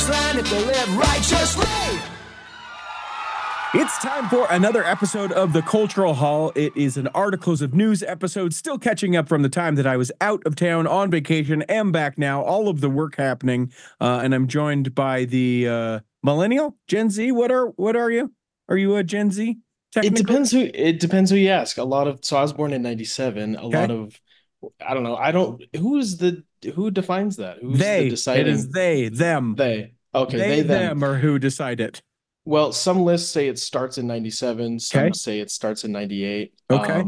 this land if they live righteously. It's time for another episode of the Cultural Hall. It is an Articles of News episode, still catching up from the time that I was out of town on vacation. Am back now, all of the work happening, and I'm joined by the millennial, Gen Z. What are you? Are you a Gen Z? It depends who you ask. So I was born in 97. Who defines that? Who's they. the deciding? It is they, them. They. Okay, them are who decide it. Well, some lists say it starts in 97, some say it starts in 98. Okay.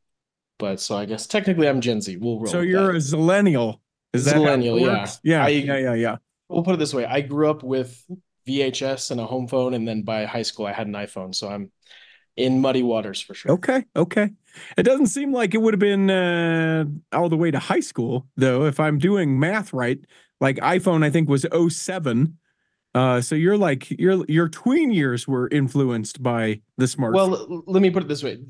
But so I guess technically I'm Gen Z. We'll roll. So you're a zillennial. Is that zillennial? Yeah. We'll put it this way. I grew up with VHS and a home phone, and then by high school I had an iPhone. So I'm in muddy waters for sure. Okay. It doesn't seem like it would have been all the way to high school, though. If I'm doing math right, like iPhone, I think was 07. So you're like your tween years were influenced by the smartphone. Well, let me put it this way.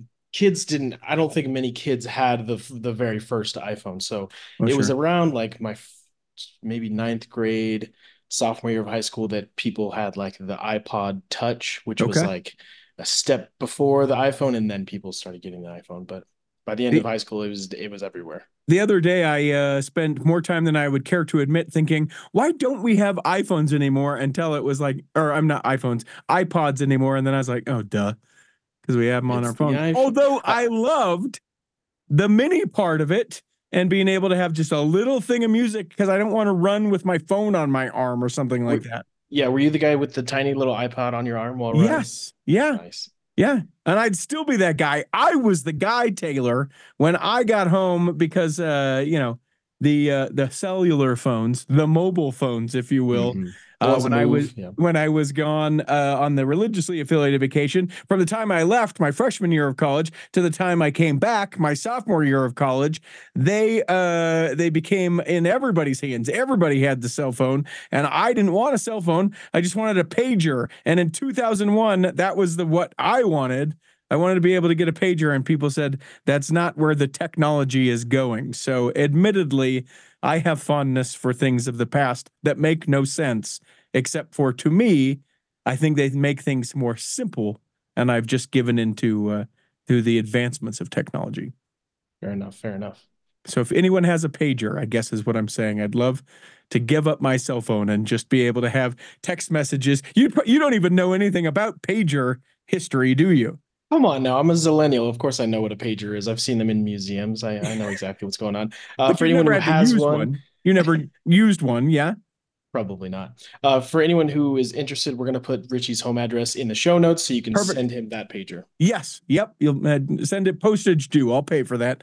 I don't think many kids had the very first iPhone. So it was around like my maybe ninth grade, sophomore year of high school that people had like the iPod Touch, which was like a step before the iPhone, and then people started getting the iPhone. But by the end of high school, it was everywhere. The other day, I spent more time than I would care to admit thinking, why don't we have iPhones anymore? Until it was like, or I'm not iPhones, iPods anymore. And then I was like, oh, duh, because we have them on our phone. Although I loved the mini part of it and being able to have just a little thing of music because I don't want to run with my phone on my arm or something like that. Yeah. Were you the guy with the tiny little iPod on your arm while running? Yes. Yeah. Nice. Yeah. And I'd still be that guy. I was the guy, Taylor, when I got home because, the cellular phones, the mobile phones, if you will, when I was gone on the religiously affiliated vacation, from the time I left my freshman year of college to the time I came back my sophomore year of college, they became in everybody's hands. Everybody had the cell phone, and I didn't want a cell phone. I just wanted a pager. And in 2001, that was what I wanted. I wanted to be able to get a pager, and people said that's not where the technology is going. So admittedly, I have fondness for things of the past that make no sense, except for, to me, I think they make things more simple, and I've just given into to the advancements of technology. Fair enough. So if anyone has a pager, I guess is what I'm saying. I'd love to give up my cell phone and just be able to have text messages. You don't even know anything about pager history, do you? Come on now, I'm a zillennial. Of course I know what a pager is. I've seen them in museums. I know exactly what's going on. For anyone who has one, you never used one, yeah? Probably not. For anyone who is interested, we're going to put Richie's home address in the show notes so you can send him that pager. Yes. Yep. You'll send it postage due. I'll pay for that.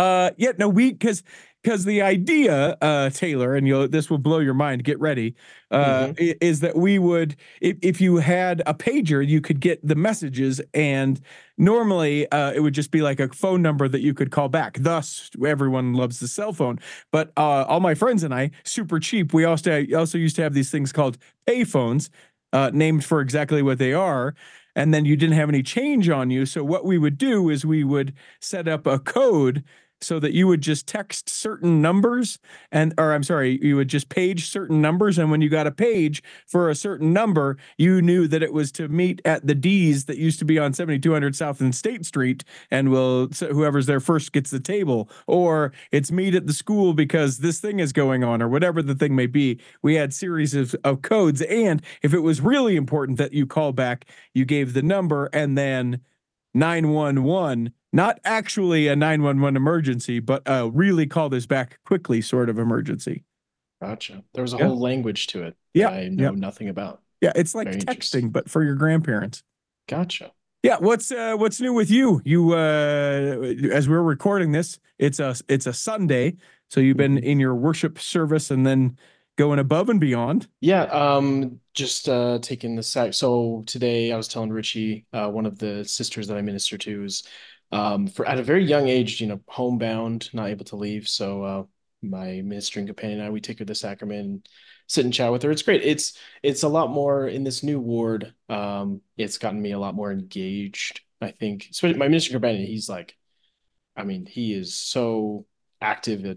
Because the idea, Taylor, and this will blow your mind. Get ready. Is that we would, if you had a pager, you could get the messages, and normally it would just be like a phone number that you could call back. Thus, everyone loves the cell phone. But all my friends and I, super cheap. We also used to have these things called pay phones, named for exactly what they are. And then you didn't have any change on you. So what we would do is we would set up a code so that you would just text certain numbers you would just page certain numbers. And when you got a page for a certain number, you knew that it was to meet at the D's that used to be on 7200 South and State Street. And whoever's there first gets the table, or it's meet at the school because this thing is going on, or whatever the thing may be. We had series of codes. And if it was really important that you call back, you gave the number and then 911, not actually a 911 emergency, but really call this back quickly sort of emergency. Gotcha. There was a whole language to it that I know nothing about. Yeah, it's like texting, but for your grandparents. Gotcha. Yeah, what's new with you? You as we're recording this, it's a Sunday, so you've been in your worship service and then going above and beyond. Yeah, just taking the sack. So today I was telling Richie, one of the sisters that I minister to is at a very young age, homebound, not able to leave. So my ministering companion and I, we take her to the sacrament and sit and chat with her. It's great. It's a lot more in this new ward. It's gotten me a lot more engaged, I think. So my ministering companion, he is so active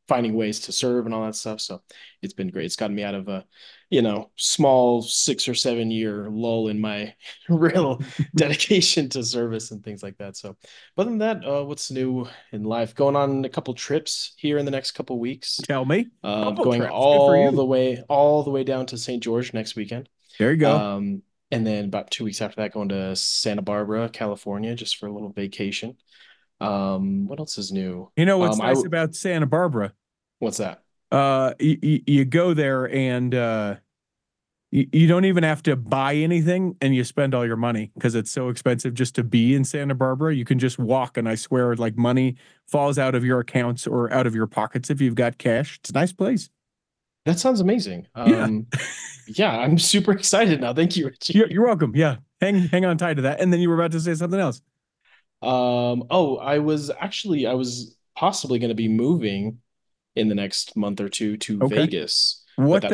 finding ways to serve and all that stuff. So it's been great. It's gotten me out of a, you know, small 6 or 7 year lull in my real dedication to service and things like that. So, other than that, what's new in life? Going on a couple trips here in the next couple weeks. Tell me. Couple Going trips. Good for you. all the way down to St. George next weekend. There you go. And then about 2 weeks after that, going to Santa Barbara, California, just for a little vacation. What else is new? You know what's nice about Santa Barbara? What's that? You go there and you don't even have to buy anything, and you spend all your money because it's so expensive just to be in Santa Barbara. You can just walk, and I swear, like, money falls out of your accounts or out of your pockets if you've got cash. It's a nice place. That sounds amazing. Yeah, I'm super excited now. Thank you, Richie. You're welcome. Yeah, hang on tight to that. And then you were about to say something else. I was possibly going to be moving in the next month or two to Vegas. What?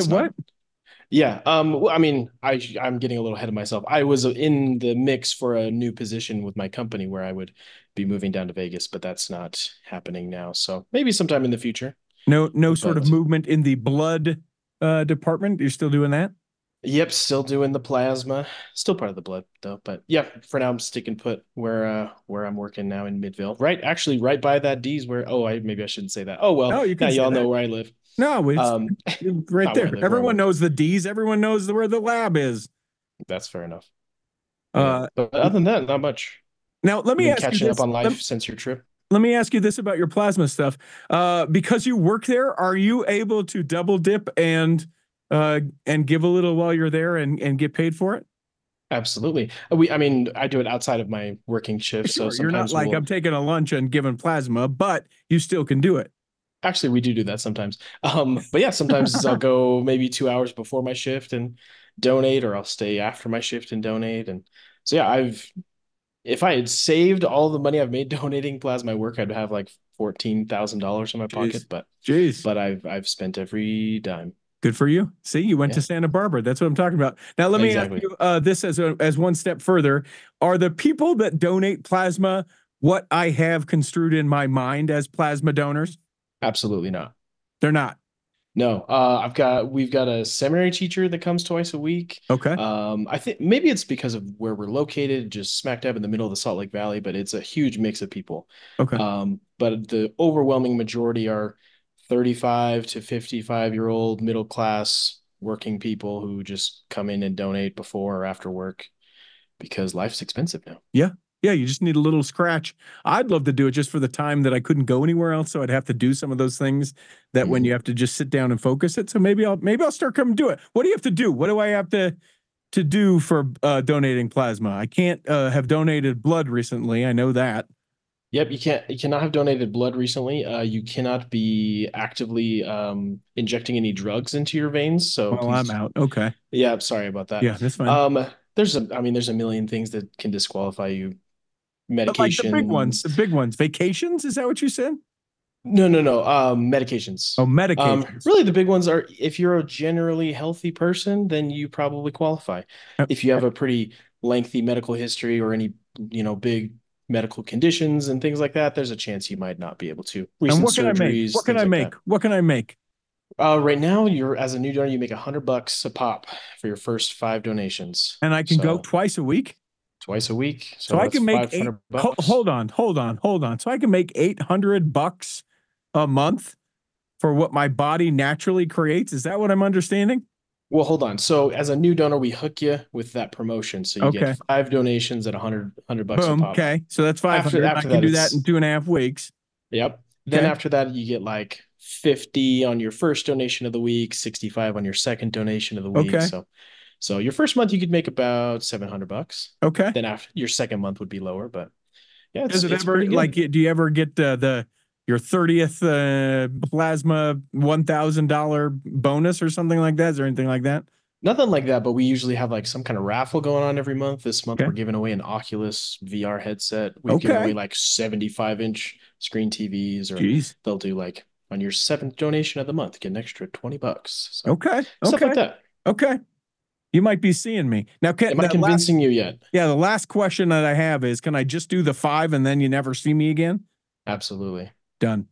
Yeah. Well, I mean, I'm getting a little ahead of myself. I was in the mix for a new position with my company where I would be moving down to Vegas, but that's not happening now. So maybe sometime in the future. No sort of movement in the blood department. You're still doing that? Yep, still doing the plasma. Still part of the blood though. But yeah, for now I'm sticking put where I'm working now in Midvale. Right by that D's where maybe I shouldn't say that. Oh well, no, you can now y'all know where I live. No, it's right there. Everyone knows the D's. Everyone knows where the lab is. That's fair enough. But other than that, not much. Now let me ask you catching up on life since your trip. Let me ask you this about your plasma stuff. Because you work there, are you able to double dip and give a little while you're there and get paid for it? Absolutely. I do it outside of my working shift. Sure, so you're not like I'm taking a lunch and giving plasma, but you still can do it. Actually, we do that sometimes. But yeah, sometimes I'll go maybe 2 hours before my shift and donate, or I'll stay after my shift and donate. And so yeah, if I had saved all the money I've made donating plasma work, I'd have like $14,000 in my pocket. But I've spent every dime. Good for you. See, you went to Santa Barbara. That's what I'm talking about. Now, let me ask you this as one step further. Are the people that donate plasma what I have construed in my mind as plasma donors? Absolutely not. They're not. No. We've got a seminary teacher that comes twice a week. Okay. I think maybe it's because of where we're located, just smack dab in the middle of the Salt Lake Valley, but it's a huge mix of people. Okay. But the overwhelming majority are 35 to 55-year-old middle class working people who just come in and donate before or after work because life's expensive now. Yeah, you just need a little scratch. I'd love to do it just for the time that I couldn't go anywhere else, so I'd have to do some of those things that when you have to just sit down and focus it. So maybe I'll start coming do it. What do you have to do? What do I have to do for donating plasma? I can't have donated blood recently. I know that. Yep, you cannot have donated blood recently. You cannot be actively injecting any drugs into your veins. So I'm out. Okay. Yeah, sorry about that. Yeah, that's fine. There's a million things that can disqualify you. Medication. Like the big ones. Vacations? Is that what you said? No. Medications. Oh, medications. Really, the big ones are if you're a generally healthy person, then you probably qualify. If you have a pretty lengthy medical history or any, big medical conditions and things like that, there's a chance you might not be able to. And what can I make? What can I make? Right now, as a new donor, you make $100 a pop for your first 5 donations. And I can go twice a week? Twice a week. So I can make hold on. So I can make $800 a month for what my body naturally creates. Is that what I'm understanding? Well, hold on. So as a new donor, we hook you with that promotion. So you get 5 donations at $100 a pop. Okay. So that's 500. I can do that in 2.5 weeks. Yep. Then after that, you get like 50 on your first donation of the week, 65 on your second donation of the week. Okay. So your first month you could make about $700. Okay. Then after your second month would be lower, but yeah. Does it ever like? Do you ever get your 30th plasma $1,000 bonus or something like that? Is there anything like that? Nothing like that, but we usually have like some kind of raffle going on every month. This month we're giving away an Oculus VR headset. We've given away like 75-inch screen TVs, or they'll do like on your 7th donation of the month, get an extra $20. So, stuff like that. Okay. You might be seeing me. Now, am I convincing you yet? Yeah, the last question that I have is, can I just do the 5 and then you never see me again? Absolutely. Done.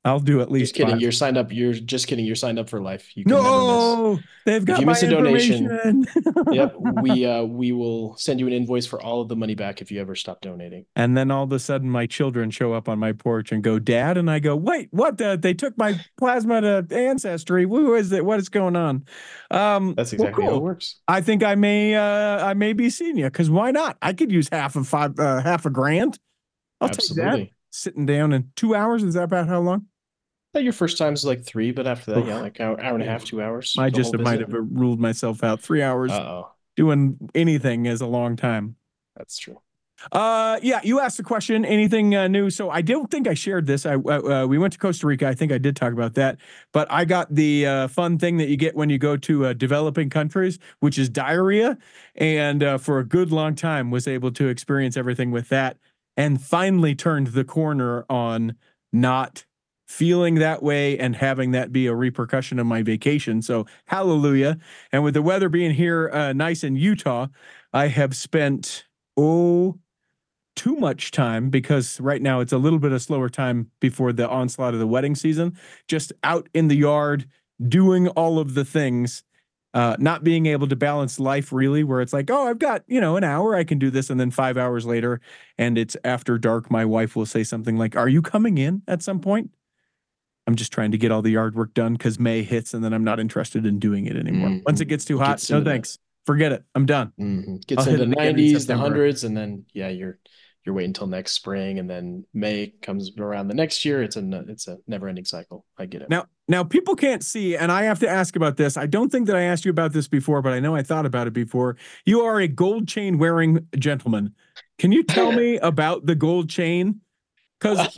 I'll do at least Just kidding. 5. You're signed up. You're just kidding. You're signed up for life. You can never miss. No, they've If got you my miss a donation, information. yep, we will send you an invoice for all of the money back if you ever stop donating. And then all of a sudden, my children show up on my porch and go, "Dad," and I go, "Wait, what? They took my plasma to Ancestry. Who is it? What is going on?" That's exactly how it works. I think I may be seeing you, because why not? I could use half a grand. I'll Absolutely. take that. Sitting down in 2 hours. Is that about how long? Your first time is like 3, but after that, yeah, like hour and a half, 2 hours. I just might have ruled myself out. 3 hours doing anything is a long time. That's true. Yeah, you asked the question, anything new? So I don't think I shared this. We went to Costa Rica. I think I did talk about that, but I got the fun thing that you get when you go to developing countries, which is diarrhea. And for a good long time was able to experience everything with that, and finally turned the corner on not feeling that way and having that be a repercussion of my vacation. So hallelujah. And with the weather being here nice in Utah, I have spent too much time, because right now it's a little bit of slower time before the onslaught of the wedding season, just out in the yard doing all of the things, not being able to balance life really, where it's like, oh, I've got, an hour, I can do this. And then 5 hours later, and it's after dark, my wife will say something like, "Are you coming in at some point?" I'm just trying to get all the yard work done because May hits, and then I'm not interested in doing it anymore. Mm-hmm. Once it gets too hot, no thanks. Forget it. I'm done. Mm-hmm. Gets into the 90s, the hundreds, and then you're waiting until next spring, and then May comes around the next year. It's a never-ending cycle. I get it. Now people can't see, and I have to ask about this. I don't think that I asked you about this before, but I know I thought about it before. You are a gold chain wearing gentleman. Can you tell me about the gold chain? Because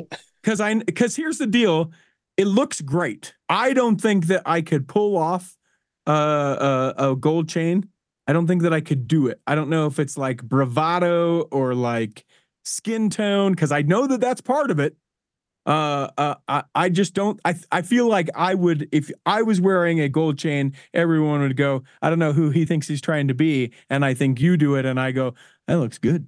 here's the deal. It looks great. I don't think that I could pull off a gold chain. I don't think that I could do it. I don't know if it's like bravado or like skin tone, because I know that that's part of it. I just don't. I feel like I would, if I was wearing a gold chain, everyone would go, "I don't know who he thinks he's trying to be," and I think you do it, and I go, "That looks good."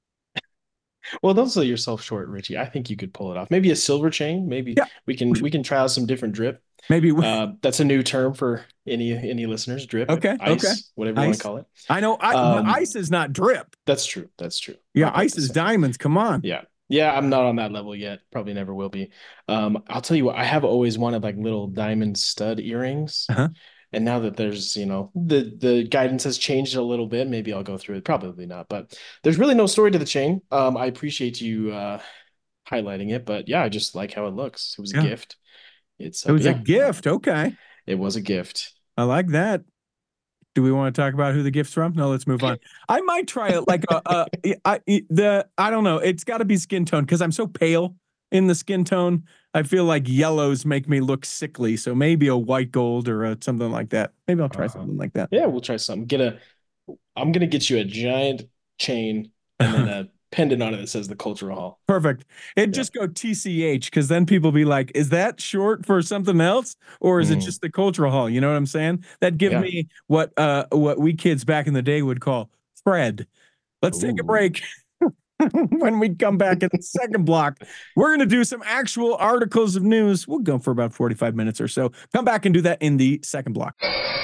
Well, don't sell yourself short, Richie. I think you could pull it off. Maybe a silver chain. Maybe we can try out some different drip. Maybe that's a new term for any listeners. Drip. Okay. Ice, whatever you want to call it. I know. Ice is not drip. That's true. Yeah, ice is diamonds. Come on. Yeah. I'm not on that level yet. Probably never will be. I'll tell you what. I have always wanted like little diamond stud earrings. Uh-huh. And now that there's, the guidance has changed a little bit, maybe I'll go through it. Probably not, but there's really no story to the chain. I appreciate you highlighting it, but yeah, I just like how it looks. It was a gift. It was a gift. Okay. It was a gift. I like that. Do we want to talk about who the gift's from? No, let's move on. I might try it like I don't know. It's got to be skin tone, because I'm so pale in the skin tone. I feel like yellows make me look sickly. So maybe a white gold or something like that. Maybe I'll try something like that. Yeah, we'll try something. I'm going to get you a giant chain and then a pendant on it that says the Cultural Hall. Perfect. Just go TCH, because then people be like, is that short for something else? Or is it just the Cultural Hall? You know what I'm saying? That give me what we kids back in the day would call Fred. Let's take a break. When we come back in the second block, we're going to do some actual articles of news. We'll go for about 45 minutes or so. Come back and do that in the second block.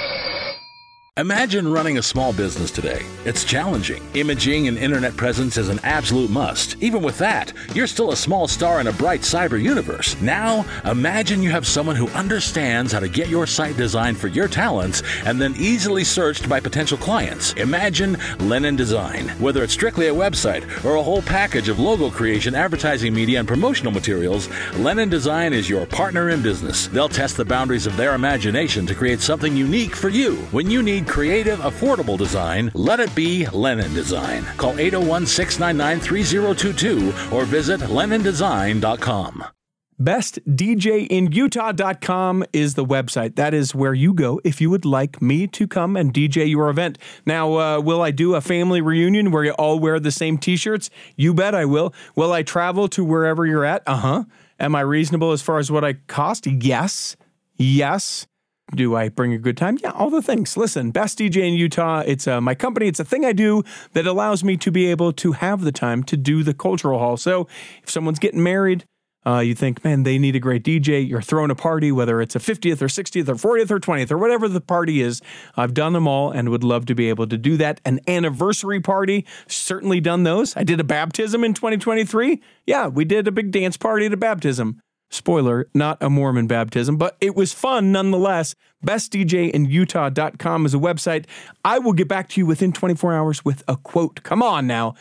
Imagine running a small business today. It's challenging. Imaging and internet presence is an absolute must. Even with that, you're still a small star in a bright cyber universe. Now, imagine you have someone who understands how to get your site designed for your talents and then easily searched by potential clients. Imagine Lennon Design. Whether it's strictly a website or a whole package of logo creation, advertising media, and promotional materials, Lennon Design is your partner in business. They'll test the boundaries of their imagination to create something unique for you. When you need creative, affordable design, let it be Lennon Design. Call 801-699-3022 or visit LennonDesign.com. BestDJinUtah.com is the website. That is where you go if you would like me to come and DJ your event. Now, will I do a family reunion where you all wear the same t-shirts? You bet I will. Will I travel to wherever you're at? Uh-huh. Am I reasonable as far as what I cost? Yes. Do I bring a good time? Yeah, all the things. Listen, Best DJ in Utah, it's my company. It's a thing I do that allows me to be able to have the time to do the Cultural Hall. So if someone's getting married, You think, man, they need a great DJ. You're throwing a party, whether it's a 50th or 60th or 40th or 20th or whatever the party is. I've done them all and would love to be able to do that. An anniversary party, certainly done those. I did a baptism in 2023. Yeah, we did a big dance party at a baptism. Spoiler, not a Mormon baptism, but it was fun nonetheless. BestDJInUtah.com is a website. I will get back to you within 24 hours with a quote. Come on now.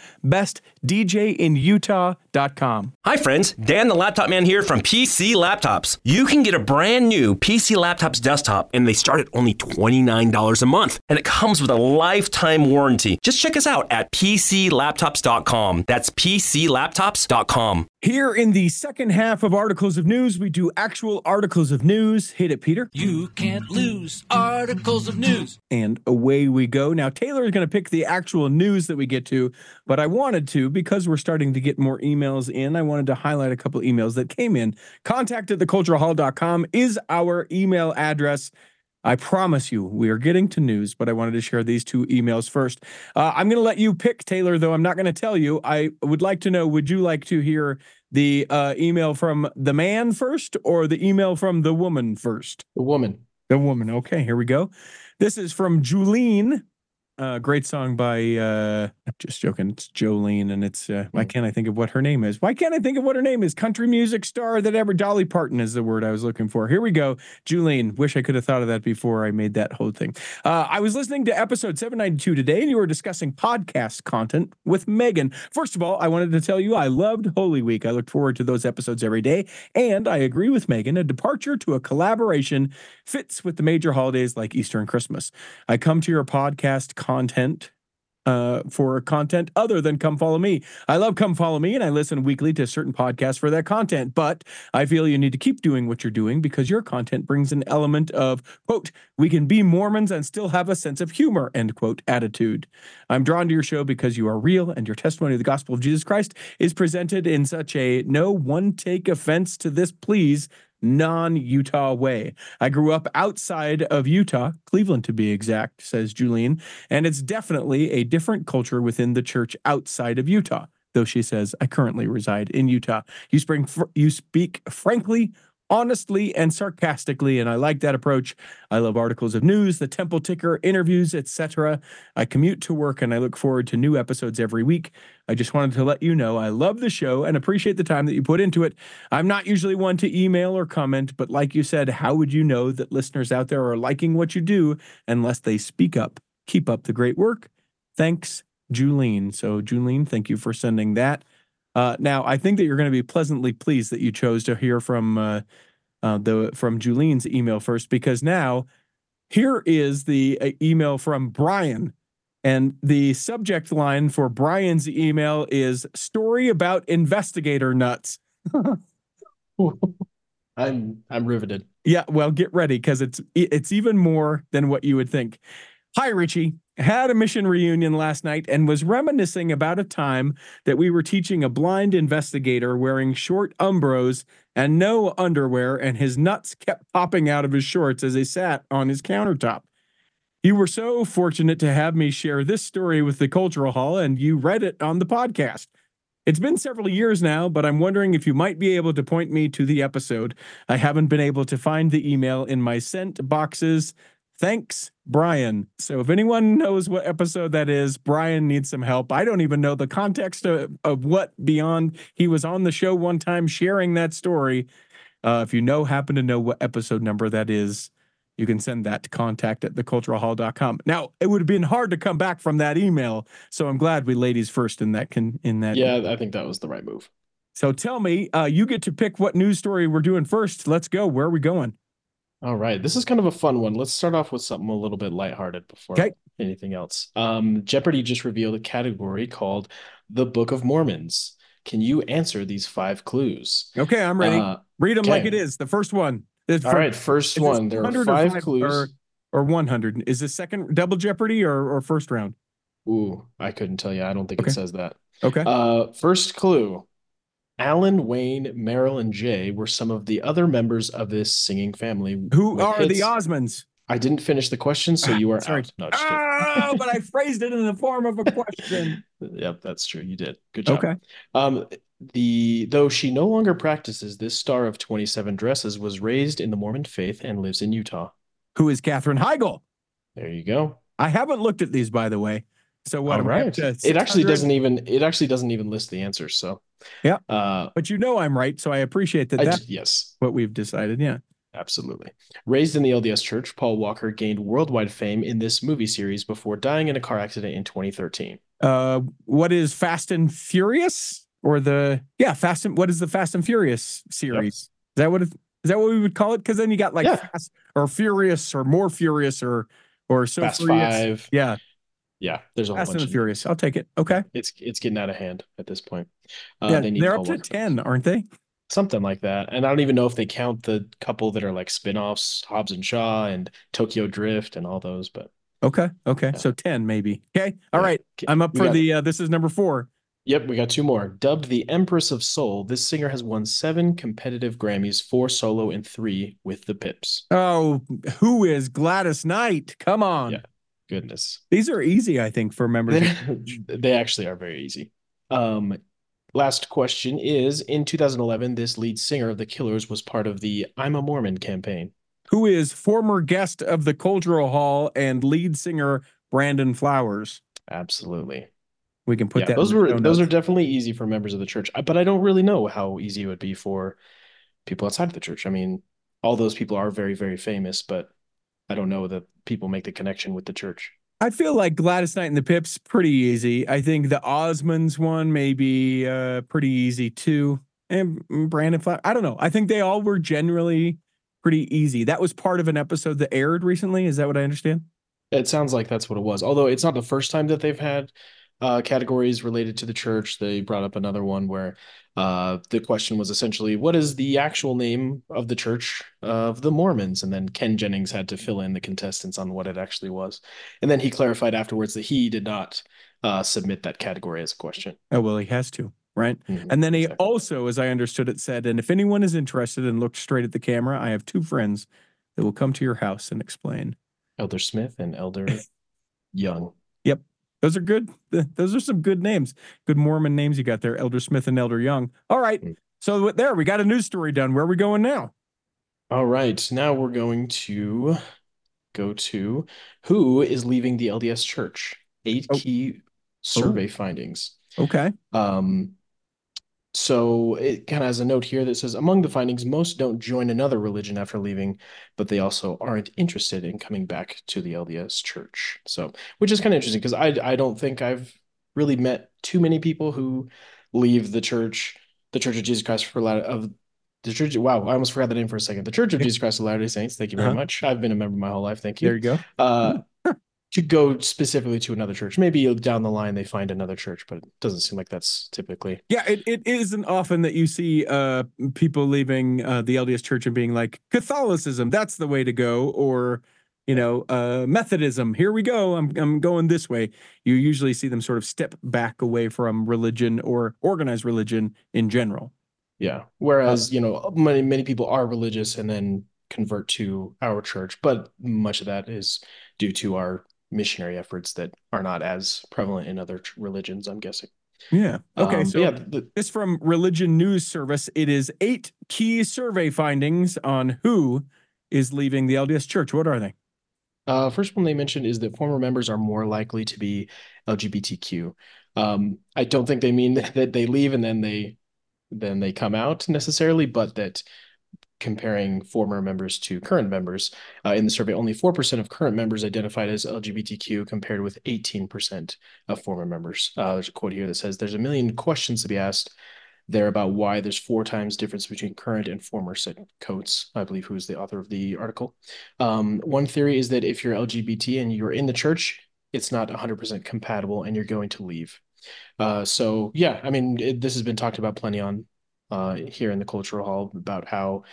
BestDJInUtah.com. Hi friends, Dan the Laptop Man here from PC Laptops. You can get a brand new PC Laptops desktop and they start at only $29 a month. And it comes with a lifetime warranty. Just check us out at PCLaptops.com. That's PCLaptops.com. Here in the second half of Articles of News, we do actual articles of news. Hit it, Peter. You can't lose articles of news. And away we go. Now, Taylor is going to pick the actual news that we get to, but I wanted to, because we're starting to get more emails in, I wanted to highlight a couple emails that came in. contact@theculturalhall.com is our email address. I promise you, we are getting to news, but I wanted to share these two emails first. I'm going to let you pick, Taylor, though I'm not going to tell you. I would like to know, would you like to hear the email from the man first or the email from the woman first? The woman. The woman. Okay, here we go. This is from Julene. Great song by, I'm just joking, it's Jolene, and it's, why can't I think of what her name is? Why can't I think of what her name is? Country music star that ever, Dolly Parton is the word I was looking for. Here we go. Julene, wish I could have thought of that before I made that whole thing. I was listening to episode 792 today, and you were discussing podcast content with Megan. First of all, I wanted to tell you I loved Holy Week. I looked forward to those episodes every day, and I agree with Megan, a departure to a collaboration fits with the major holidays like Easter and Christmas. I come to your podcast content for content other than Come Follow Me. I love Come Follow Me, and I listen weekly to certain podcasts for that content, but I feel you need to keep doing what you're doing because your content brings an element of, quote, we can be Mormons and still have a sense of humor, end quote, attitude. I'm drawn to your show because you are real and your testimony of the gospel of Jesus Christ is presented in such a no one take offense to this, please, non-Utah way. I grew up outside of Utah, Cleveland to be exact, says Julene, and it's definitely a different culture within the church outside of Utah, though she says, I currently reside in Utah. You speak frankly, honestly, and sarcastically, and I like that approach. I love articles of news, the temple ticker, interviews, etc. I commute to work, and I look forward to new episodes every week. I just wanted to let you know I love the show and appreciate the time that you put into it. I'm not usually one to email or comment, but like you said, how would you know that listeners out there are liking what you do unless they speak up? Keep up the great work. Thanks, Julene. So, Julene, thank you for sending that. Now, I think that you're going to be pleasantly pleased that you chose to hear from Julene's email first, because now here is the email from Brian, and the subject line for Brian's email is "Story about investigator nuts." I'm riveted. Yeah, well, get ready because it's even more than what you would think. Hi, Richie. Had a mission reunion last night and was reminiscing about a time that we were teaching a blind investigator wearing short umbros and no underwear, and his nuts kept popping out of his shorts as they sat on his countertop. You were so fortunate to have me share this story with the Cultural Hall, and you read it on the podcast. It's been several years now, but I'm wondering if you might be able to point me to the episode. I haven't been able to find the email in my sent boxes. Thanks, Brian. So if anyone knows what episode that is, Brian needs some help. I don't even know the context of what beyond he was on the show one time sharing that story. If you happen to know what episode number that is, you can send that to contact@theculturalhall.com. Now, it would have been hard to come back from that email, so I'm glad we ladies first in that. Yeah, I think that was the right move. So tell me, you get to pick what news story we're doing first. Let's go. Where are we going? All right, this is kind of a fun one. Let's start off with something a little bit lighthearted before anything else. Jeopardy just revealed a category called the Book of Mormons. Can you answer these 5 clues? Okay, I'm ready. Read them like it is. The first one. All right, first one. There are 5 clues. Or 100. Is this second double Jeopardy or first round? Ooh, I couldn't tell you. I don't think it says that. Okay. First clue. Alan, Wayne, Merrill, and Jay were some of the other members of this singing family. Who are the Osmonds? I didn't finish the question, so you are out. No, just kidding. But I phrased it in the form of a question. Yep, that's true. You did. Good job. Okay. Though she no longer practices, this star of 27 dresses was raised in the Mormon faith and lives in Utah. Who is Katherine Heigl? There you go. I haven't looked at these, by the way. So what? All right. It actually doesn't even list the answers. So yeah. But I'm right, so I appreciate that. Yes. What we've decided. Yeah. Absolutely. Raised in the LDS Church, Paul Walker gained worldwide fame in this movie series before dying in a car accident in 2013. What is Fast and Furious? Or what is the Fast and Furious series? Yep. Is that what we would call it? Because then you got like Fast or Furious or More Furious or so Fast Furious. 5. Yeah. Yeah, there's a whole Fast bunch and Furious. I'll take it. Okay. It's getting out of hand at this point. They're up to 10, aren't they? Something like that. And I don't even know if they count the couple that are like spin-offs, Hobbs and Shaw and Tokyo Drift and all those, but okay. Yeah. So 10 maybe. Okay. All right. I'm up for this is number 4. Yep, we got 2 more. Dubbed the Empress of Soul, this singer has won 7 competitive Grammys, 4 solo and 3 with the Pips. Oh, who is Gladys Knight? Come on. Yeah. Goodness. These are easy, I think, for members. They actually are very easy. Last question is, in 2011, this lead singer of The Killers was part of the I'm a Mormon campaign. Who is former guest of the Cultural Hall and lead singer Brandon Flowers? Absolutely. We can put that. Those are definitely easy for members of the church, but I don't really know how easy it would be for people outside of the church. I mean, all those people are very, very famous, but I don't know that people make the connection with the church. I feel like Gladys Knight and the Pips, pretty easy. I think the Osmonds one may be pretty easy too. And Brandon Flowers, I don't know. I think they all were generally pretty easy. That was part of an episode that aired recently. Is that what I understand? It sounds like that's what it was. Although it's not the first time that they've had categories related to the church. They brought up another one where the question was essentially, what is the actual name of the Church of the Mormons? And then Ken Jennings had to fill in the contestants on what it actually was. And then he clarified afterwards that he did not submit that category as a question. Oh, well, he has to, right? Mm-hmm, and then he also, as I understood it, said, and if anyone is interested and looked straight at the camera, I have 2 friends that will come to your house and explain. Elder Smith and Elder Young. Yep. Those are good. Those are some good names. Good Mormon names you got there, Elder Smith and Elder Young. All right. So there, we got a news story done. Where are we going now? All right. Now we're going to go to who is leaving the LDS Church. 8 key survey findings. Okay. So it kind of has a note here that says, among the findings, most don't join another religion after leaving, but they also aren't interested in coming back to the LDS Church. So, which is kind of interesting because I don't think I've really met too many people who leave the Church of Jesus Christ the Church. Wow, I almost forgot the name for a second. The Church of Jesus Christ of Latter-day Saints. Thank you very much. I've been a member my whole life. Thank you. There you go. To go specifically to another church. Maybe down the line they find another church, but it doesn't seem like that's typically. Yeah, it isn't often that you see people leaving the LDS Church and being like, Catholicism, that's the way to go, or Methodism, here we go, I'm going this way. You usually see them sort of step back away from religion or organized religion in general. Yeah, whereas many people are religious and then convert to our church, but much of that is due to our missionary efforts that are not as prevalent in other religions, I'm guessing. Yeah. Okay. This from Religion News Service. It is 8 key survey findings on who is leaving the LDS Church. What are they? First one they mentioned is that former members are more likely to be LGBTQ. I don't think they mean that they leave and then they come out necessarily, but that comparing former members to current members. In the survey, only 4% of current members identified as LGBTQ compared with 18% of former members. There's a quote here that says, there's a million questions to be asked there about why there's 4 times difference between current and former, said Coates, I believe, who's the author of the article. One theory is that if you're LGBT and you're in the church, it's not 100% compatible and you're going to leave. So yeah, I mean, this has been talked about plenty on here in the Cultural Hall about how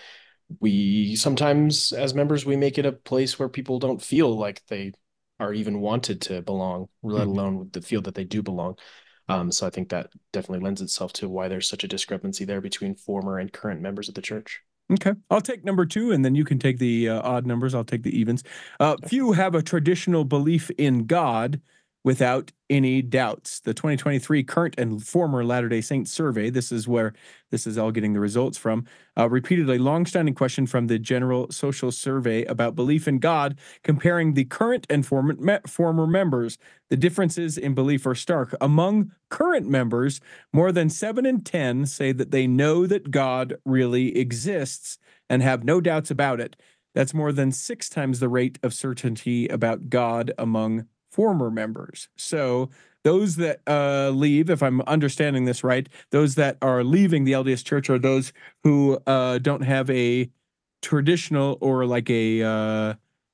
we sometimes as members, we make it a place where people don't feel like they are even wanted to belong, let alone feel that they do belong. So I think that definitely lends itself to why there's such a discrepancy there between former and current members of the church. Okay. I'll take number 2, and then you can take the odd numbers. I'll take the evens. Few have a traditional belief in God, without any doubts. The 2023 current and former Latter-day Saints survey, this is where this is all getting the results from, repeated a longstanding question from the General Social Survey about belief in God, comparing the current and former members. The differences in belief are stark. Among current members, more than 7 in 10 say that they know that God really exists and have no doubts about it. That's more than 6 times the rate of certainty about God among former members. So those that leave, if I'm understanding this right, those that are leaving the LDS Church are those who don't have a traditional or like a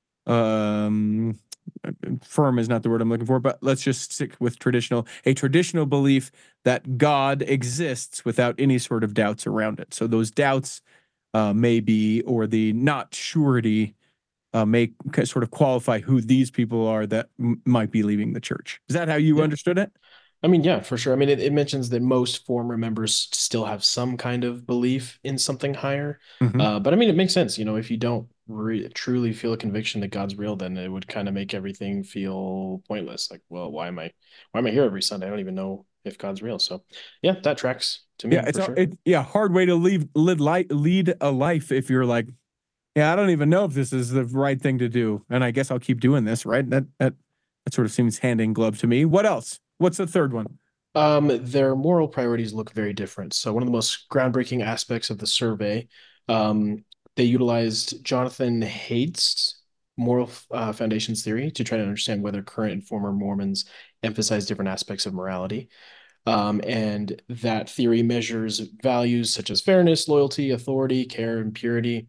firm is not the word I'm looking for, but let's just stick with traditional, a traditional belief that God exists without any sort of doubts around it. So those doubts may be, or the not surety may sort of qualify who these people are that might be leaving the church. Is that how you understood it? I mean, yeah, for sure. I mean, it mentions that most former members still have some kind of belief in something higher. But I mean, it makes sense. If you don't truly feel a conviction that God's real, then it would kind of make everything feel pointless. Like, well, why am I here every Sunday? I don't even know if God's real. So yeah, that tracks to me. Yeah, it's for sure. Hard way to lead a life if you're like, yeah, I don't even know if this is the right thing to do, and I guess I'll keep doing this, right? That sort of seems hand in glove to me. What else? What's the third one? Their moral priorities look very different. So one of the most groundbreaking aspects of the survey, they utilized Jonathan Haidt's moral foundations theory to try to understand whether current and former Mormons emphasize different aspects of morality. And that theory measures values such as fairness, loyalty, authority, care, and purity.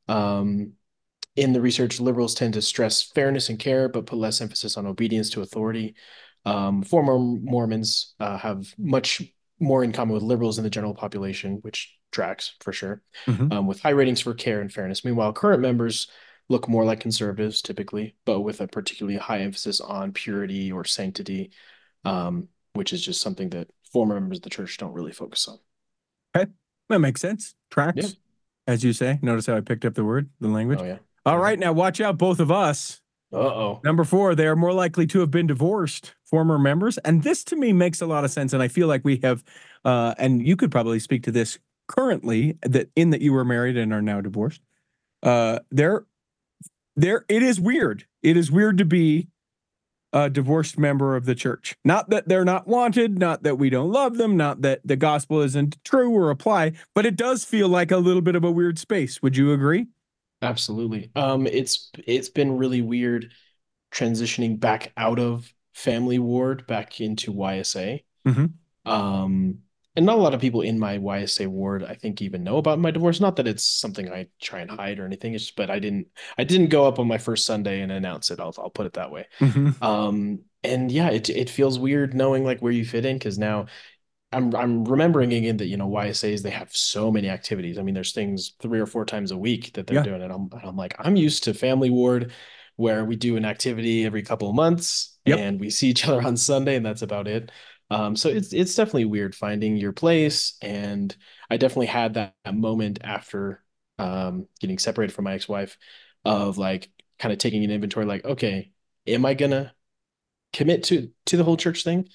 In the research, liberals tend to stress fairness and care, but put less emphasis on obedience to authority. Former Mormons have much more in common with liberals in the general population, which tracks for sure, with high ratings for care and fairness. Meanwhile, current members look more like conservatives typically, but with a particularly high emphasis on purity or sanctity, which is just something that former members of the church don't really focus on. Okay, that makes sense. Tracks. Yeah. As you say. Notice how I picked up the language. Oh, yeah. All right, now watch out, both of us. Uh-oh. Number 4, they are more likely to have been divorced, former members. And this to me makes a lot of sense. And I feel like we have, and you could probably speak to this currently, that you were married and are now divorced. It is weird. It is weird to be a divorced member of the church. Not that they're not wanted, not that we don't love them, not that the gospel isn't true or apply, but it does feel like a little bit of a weird space. Would you agree? Absolutely. It's been really weird transitioning back out of family ward back into YSA. And not a lot of people in my YSA ward, I think, even know about my divorce. Not that it's something I try and hide or anything. It's just, but I didn't go up on my first Sunday and announce it. I'll put it that way. And yeah, it feels weird knowing like where you fit in, because now I'm remembering again that, YSAs, they have so many activities. I mean, there's things 3 or 4 times a week that they're doing. And I'm like, I'm used to family ward where we do an activity every couple of months and we see each other on Sunday, and that's about it. So it's definitely weird finding your place. And I definitely had that moment after getting separated from my ex-wife of like kind of taking an inventory, like, okay, am I gonna commit to the whole church thing?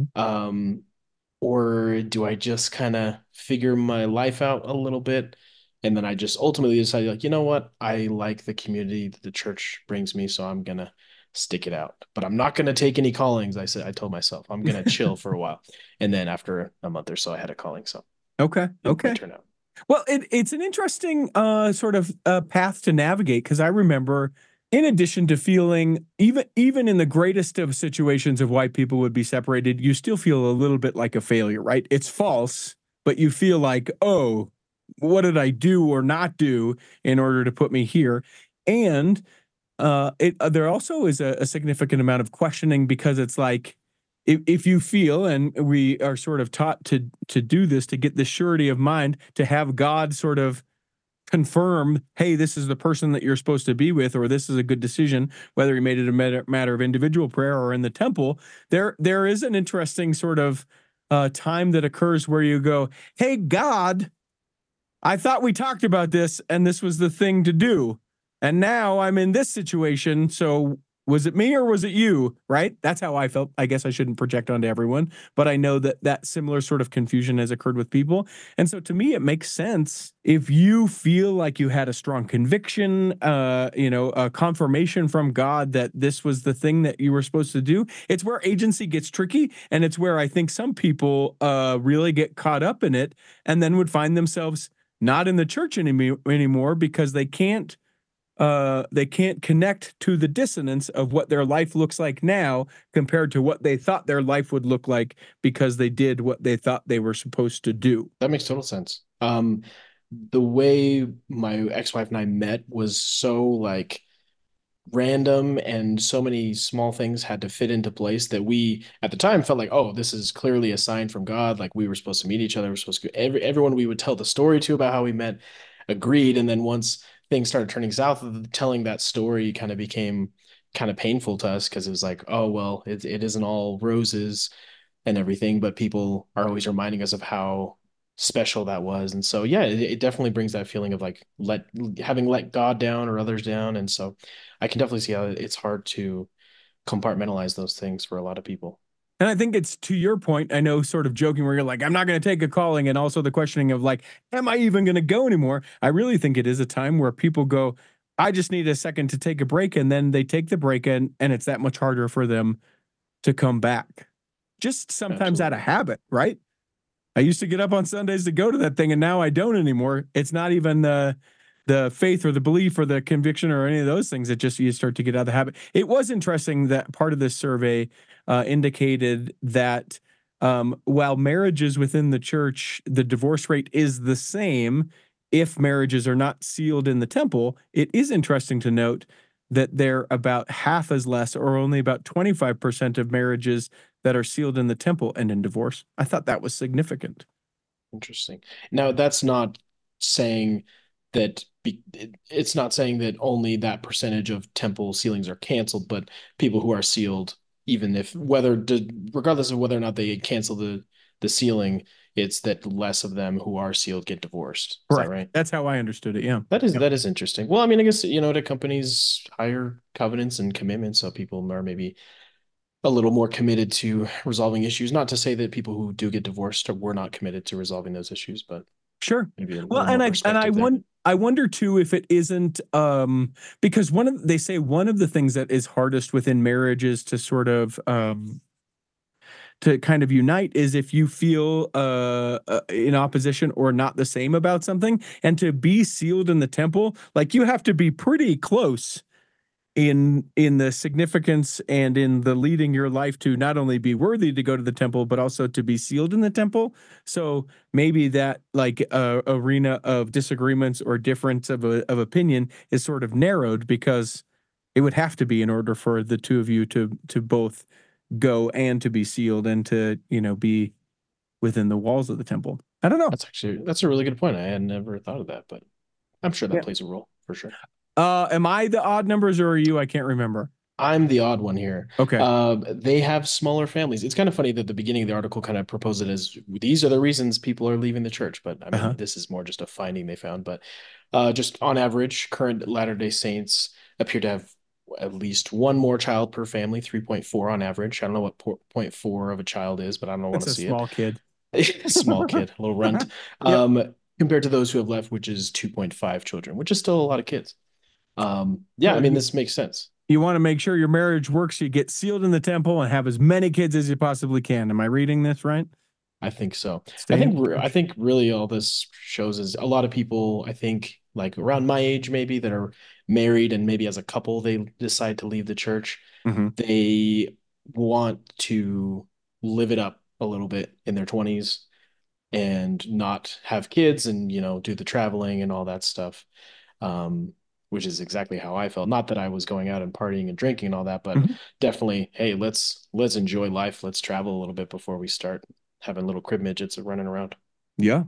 Or do I just kind of figure my life out a little bit? And then I just ultimately decided, like, you know what? I like the community that the church brings me, so I'm going to stick it out. But I'm not going to take any callings. I told myself I'm going to chill for a while. And then after a month or so, I had a calling. So okay. Turn out. Well, it's an interesting sort of path to navigate, because I remember, in addition to feeling, even in the greatest of situations of why people would be separated, you still feel a little bit like a failure, right? It's false, but you feel like, oh, what did I do or not do in order to put me here? And there also is a significant amount of questioning, because it's like, if you feel, and we are sort of taught to do this, to get the surety of mind, to have God sort of confirm, hey, this is the person that you're supposed to be with, or this is a good decision, whether you made it a matter of individual prayer or in the temple, there is an interesting sort of time that occurs where you go, hey, God, I thought we talked about this and this was the thing to do. And now I'm in this situation. So Was it me or was it you? Right? That's how I felt. I guess I shouldn't project onto everyone, but I know that similar sort of confusion has occurred with people. And so to me, it makes sense if you feel like you had a strong conviction, a confirmation from God that this was the thing that you were supposed to do. It's where agency gets tricky. And it's where I think some people really get caught up in it and then would find themselves not in the church anymore because they can't connect to the dissonance of what their life looks like now compared to what they thought their life would look like because they did what they thought they were supposed to do. That makes total sense. The way my ex-wife and I met was so like random, and so many small things had to fit into place that we at the time felt like, oh, this is clearly a sign from God. Like we were supposed to meet each other. We're supposed to everyone we would tell the story to about how we met agreed. And then once things started turning south, telling that story kind of became kind of painful to us because it was like, oh, well, it isn't all roses and everything, but people are always reminding us of how special that was. And so, yeah, it definitely brings that feeling of like having let God down or others down. And so I can definitely see how it's hard to compartmentalize those things for a lot of people. And I think it's to your point, I know sort of joking where you're like, I'm not going to take a calling. And also the questioning of like, am I even going to go anymore? I really think it is a time where people go, I just need a second to take a break. And then they take the break and it's that much harder for them to come back. Just sometimes out of habit, right? I used to get up on Sundays to go to that thing and now I don't anymore. It's not even the faith or the belief or the conviction or any of those things. It just, you start to get out of the habit. It was interesting that part of this survey indicated that while marriages within the church, the divorce rate is the same if marriages are not sealed in the temple. It is interesting to note that they're about half as less, or only about 25% of marriages that are sealed in the temple end in divorce. I thought that was significant. Interesting. Now, that's not saying that it's not saying that only that percentage of temple sealings are canceled, but people who are sealed, even if regardless of whether or not they cancel the sealing, it's that less of them who are sealed get divorced. Is that right? That's how I understood it. Yeah. That is interesting. Well, I mean, I guess, it accompanies higher covenants and commitments, so people are maybe a little more committed to resolving issues. Not to say that people who do get divorced were not committed to resolving those issues, but sure. Maybe well, and I wonder too if it isn't because they say one of the things that is hardest within marriages to sort of to kind of unite is if you feel in opposition or not the same about something. And to be sealed in the temple, like you have to be pretty close in the significance and in the leading your life to not only be worthy to go to the temple, but also to be sealed in the temple. So maybe that like arena of disagreements or difference of opinion is sort of narrowed because it would have to be in order for the two of you to both go and to be sealed and to, be within the walls of the temple. I don't know. That's a really good point. I had never thought of that, but I'm sure that plays a role for sure. Am I the odd numbers or are you? I can't remember. I'm the odd one here. Okay. They have smaller families. It's kind of funny that the beginning of the article kind of proposed it as these are the reasons people are leaving the church. But I mean, this is more just a finding they found. But just on average, current Latter-day Saints appear to have at least one more child per family, 3.4 on average. I don't know what 0.4 of a child is, but I don't want to see it. Small kid. Small kid, a little runt. Compared to those who have left, which is 2.5 children, which is still a lot of kids. I mean, this makes sense. You want to make sure your marriage works. You get sealed in the temple and have as many kids as you possibly can. Am I reading this right? I think so. I think really all this shows is a lot of people, I think like around my age, maybe that are married and maybe as a couple, they decide to leave the church. Mm-hmm. They want to live it up a little bit in their 20s and not have kids and, do the traveling and all that stuff. Which is exactly how I felt. Not that I was going out and partying and drinking and all that, but definitely, hey, let's enjoy life. Let's travel a little bit before we start having little crib midgets running around. Yeah.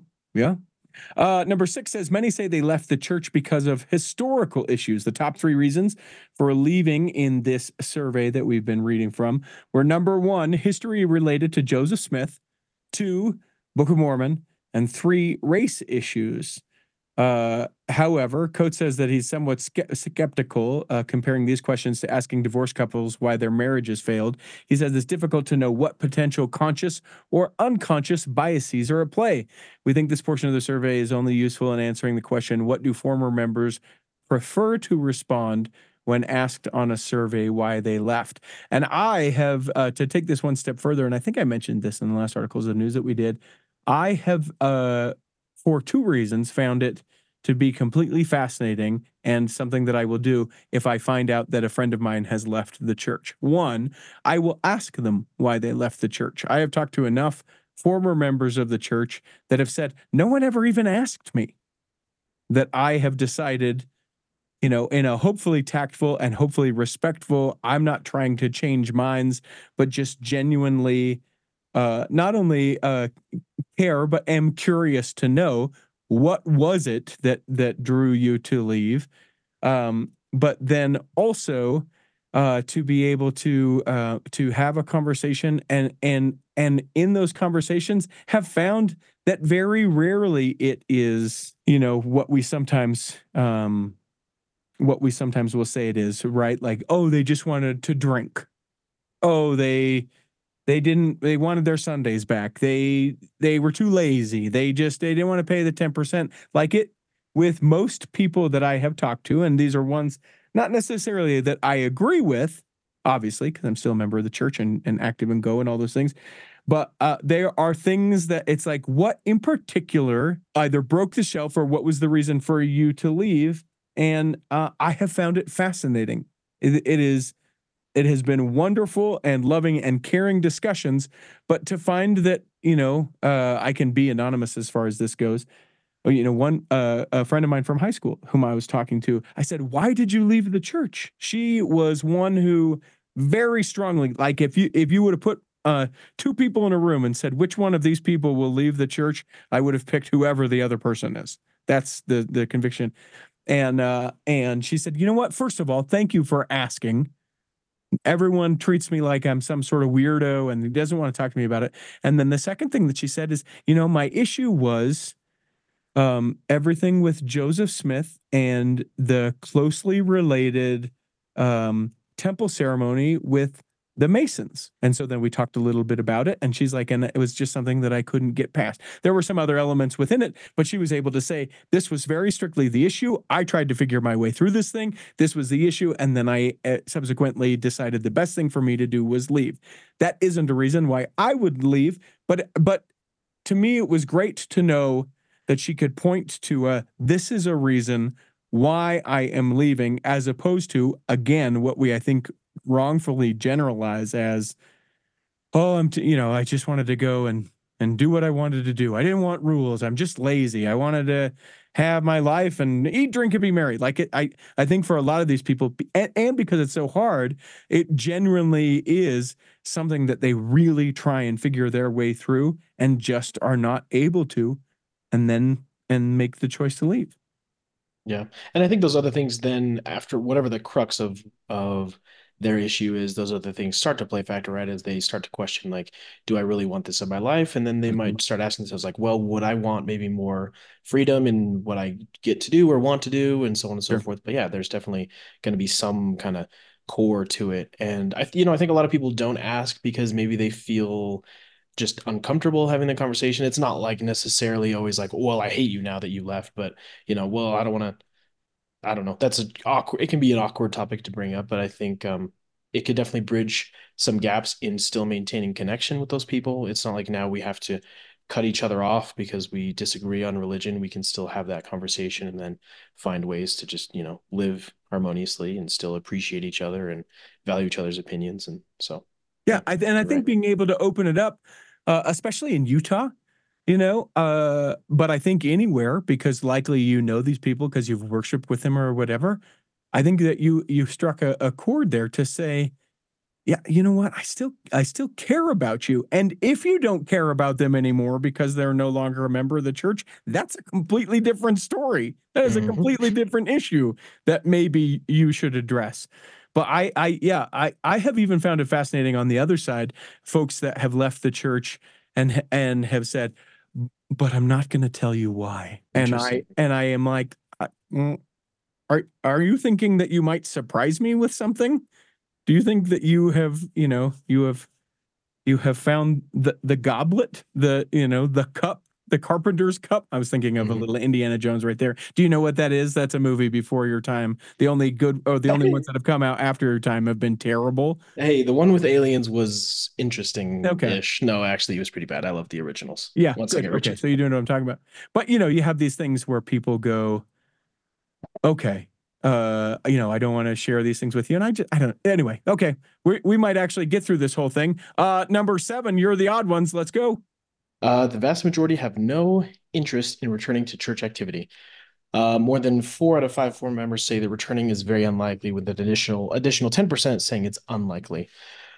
Number 6 says many say they left the church because of historical issues. The top 3 reasons for leaving in this survey that we've been reading from were number 1, history related to Joseph Smith, 2, Book of Mormon, and 3, race issues. However, Coates says that he's somewhat skeptical, comparing these questions to asking divorced couples why their marriages failed. He says it's difficult to know what potential conscious or unconscious biases are at play. We think this portion of the survey is only useful in answering the question, what do former members prefer to respond when asked on a survey why they left? And I have, to take this one step further, and I think I mentioned this in the last articles of news that we did, I have, for two reasons, found it to be completely fascinating and something that I will do if I find out that a friend of mine has left the church. One, I will ask them why they left the church. I have talked to enough former members of the church that have said, no one ever even asked me, that I have decided, in a hopefully tactful and hopefully respectful, I'm not trying to change minds, but just genuinely not only care, but am curious to know what was it that drew you to leave, but then also to be able to have a conversation and in those conversations have found that very rarely it is what we sometimes will say it is, right? Like, oh, they just wanted to drink. Oh, they wanted their Sundays back. They were too lazy. They didn't want to pay the 10%. Like it with most people that I have talked to, and these are ones not necessarily that I agree with, obviously, because I'm still a member of the church and active and go and all those things. But there are things that it's like, what in particular either broke the shelf or what was the reason for you to leave? And I have found it fascinating. It has been wonderful and loving and caring discussions, but to find that, I can be anonymous as far as this goes. A friend of mine from high school whom I was talking to, I said, why did you leave the church? She was one who very strongly, like if you would have put two people in a room and said, which one of these people will leave the church? I would have picked whoever the other person is. That's the conviction. And she said, you know what? First of all, thank you for asking. Everyone treats me like I'm some sort of weirdo and doesn't want to talk to me about it. And then the second thing that she said is, my issue was everything with Joseph Smith and the closely related temple ceremony with the Masons. And so then we talked a little bit about it, and she's like, and it was just something that I couldn't get past. There were some other elements within it, but she was able to say, this was very strictly the issue. I tried to figure my way through this thing. This was the issue. And then I subsequently decided the best thing for me to do was leave. That isn't a reason why I would leave, but to me, it was great to know that she could point to this is a reason why I am leaving, as opposed to, again, what I think wrongfully generalize as, oh, I just wanted to go and do what I wanted to do. I didn't want rules. I'm just lazy. I wanted to have my life and eat, drink, and be merry. Like I think for a lot of these people, and because it's so hard, it genuinely is something that they really try and figure their way through and just are not able to, and make the choice to leave. Yeah. And I think those other things then, after whatever the crux of their issue is, those other things start to play factor, right? As they start to question, like, do I really want this in my life? And then they might start asking themselves, like, well, would I want maybe more freedom in what I get to do or want to do, and so on and so forth. But yeah, there's definitely going to be some kind of core to it. And I think a lot of people don't ask because maybe they feel just uncomfortable having the conversation. It's not like necessarily always like, well, I hate you now that you left, but well, I don't want to, I don't know. It can be an awkward topic to bring up, but I think it could definitely bridge some gaps in still maintaining connection with those people. It's not like now we have to cut each other off because we disagree on religion. We can still have that conversation and then find ways to just, live harmoniously and still appreciate each other and value each other's opinions. And so, yeah. I think being able to open it up, especially in Utah, but I think anywhere, because likely these people because you've worshiped with them or whatever. I think that you struck a chord there to say, yeah, you know what? I still care about you. And if you don't care about them anymore because they're no longer a member of the church, that's a completely different story. That is a completely different issue that maybe you should address. But I have even found it fascinating on the other side, folks that have left the church and have said, but I'm not going to tell you why. And I Interesting. am like, are you thinking that you might surprise me with something? Do you think that you have, you have found the goblet, the cup, the carpenter's cup? I was thinking of a little Indiana Jones right there. Do you know what that is? That's a movie before your time. The only only ones that have come out after your time have been terrible. Hey, the one with aliens was Okay. interesting-ish. No, actually, it was pretty bad. I love the originals. Yeah. One Good. second, Okay. Richie. So you do know what I'm talking about. But you have these things where people go, okay, I don't want to share these things with you. And I don't, anyway. Okay. We might actually get through this whole thing. Number 7, you're the odd ones. Let's go. The vast majority have no interest in returning to church activity. More than 4 out of 5 former members say that returning is very unlikely, with an additional 10% saying it's unlikely.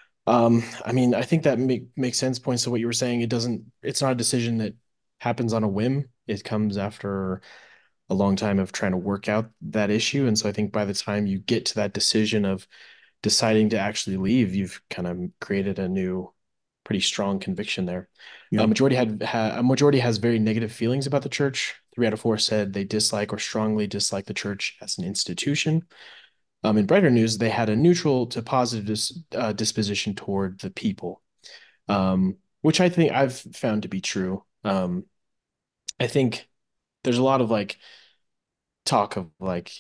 I mean, I think that makes sense. Points to what you were saying. It's not a decision that happens on a whim. It comes after a long time of trying to work out that issue. And so I think by the time you get to that decision of deciding to actually leave, you've kind of created a new, pretty strong conviction there. Yeah. A majority has very negative feelings about the church. 3 out of 4 said they dislike or strongly dislike the church as an institution. In brighter news, they had a neutral to positive disposition toward the people, which I think I've found to be true. I think there's a lot of talk of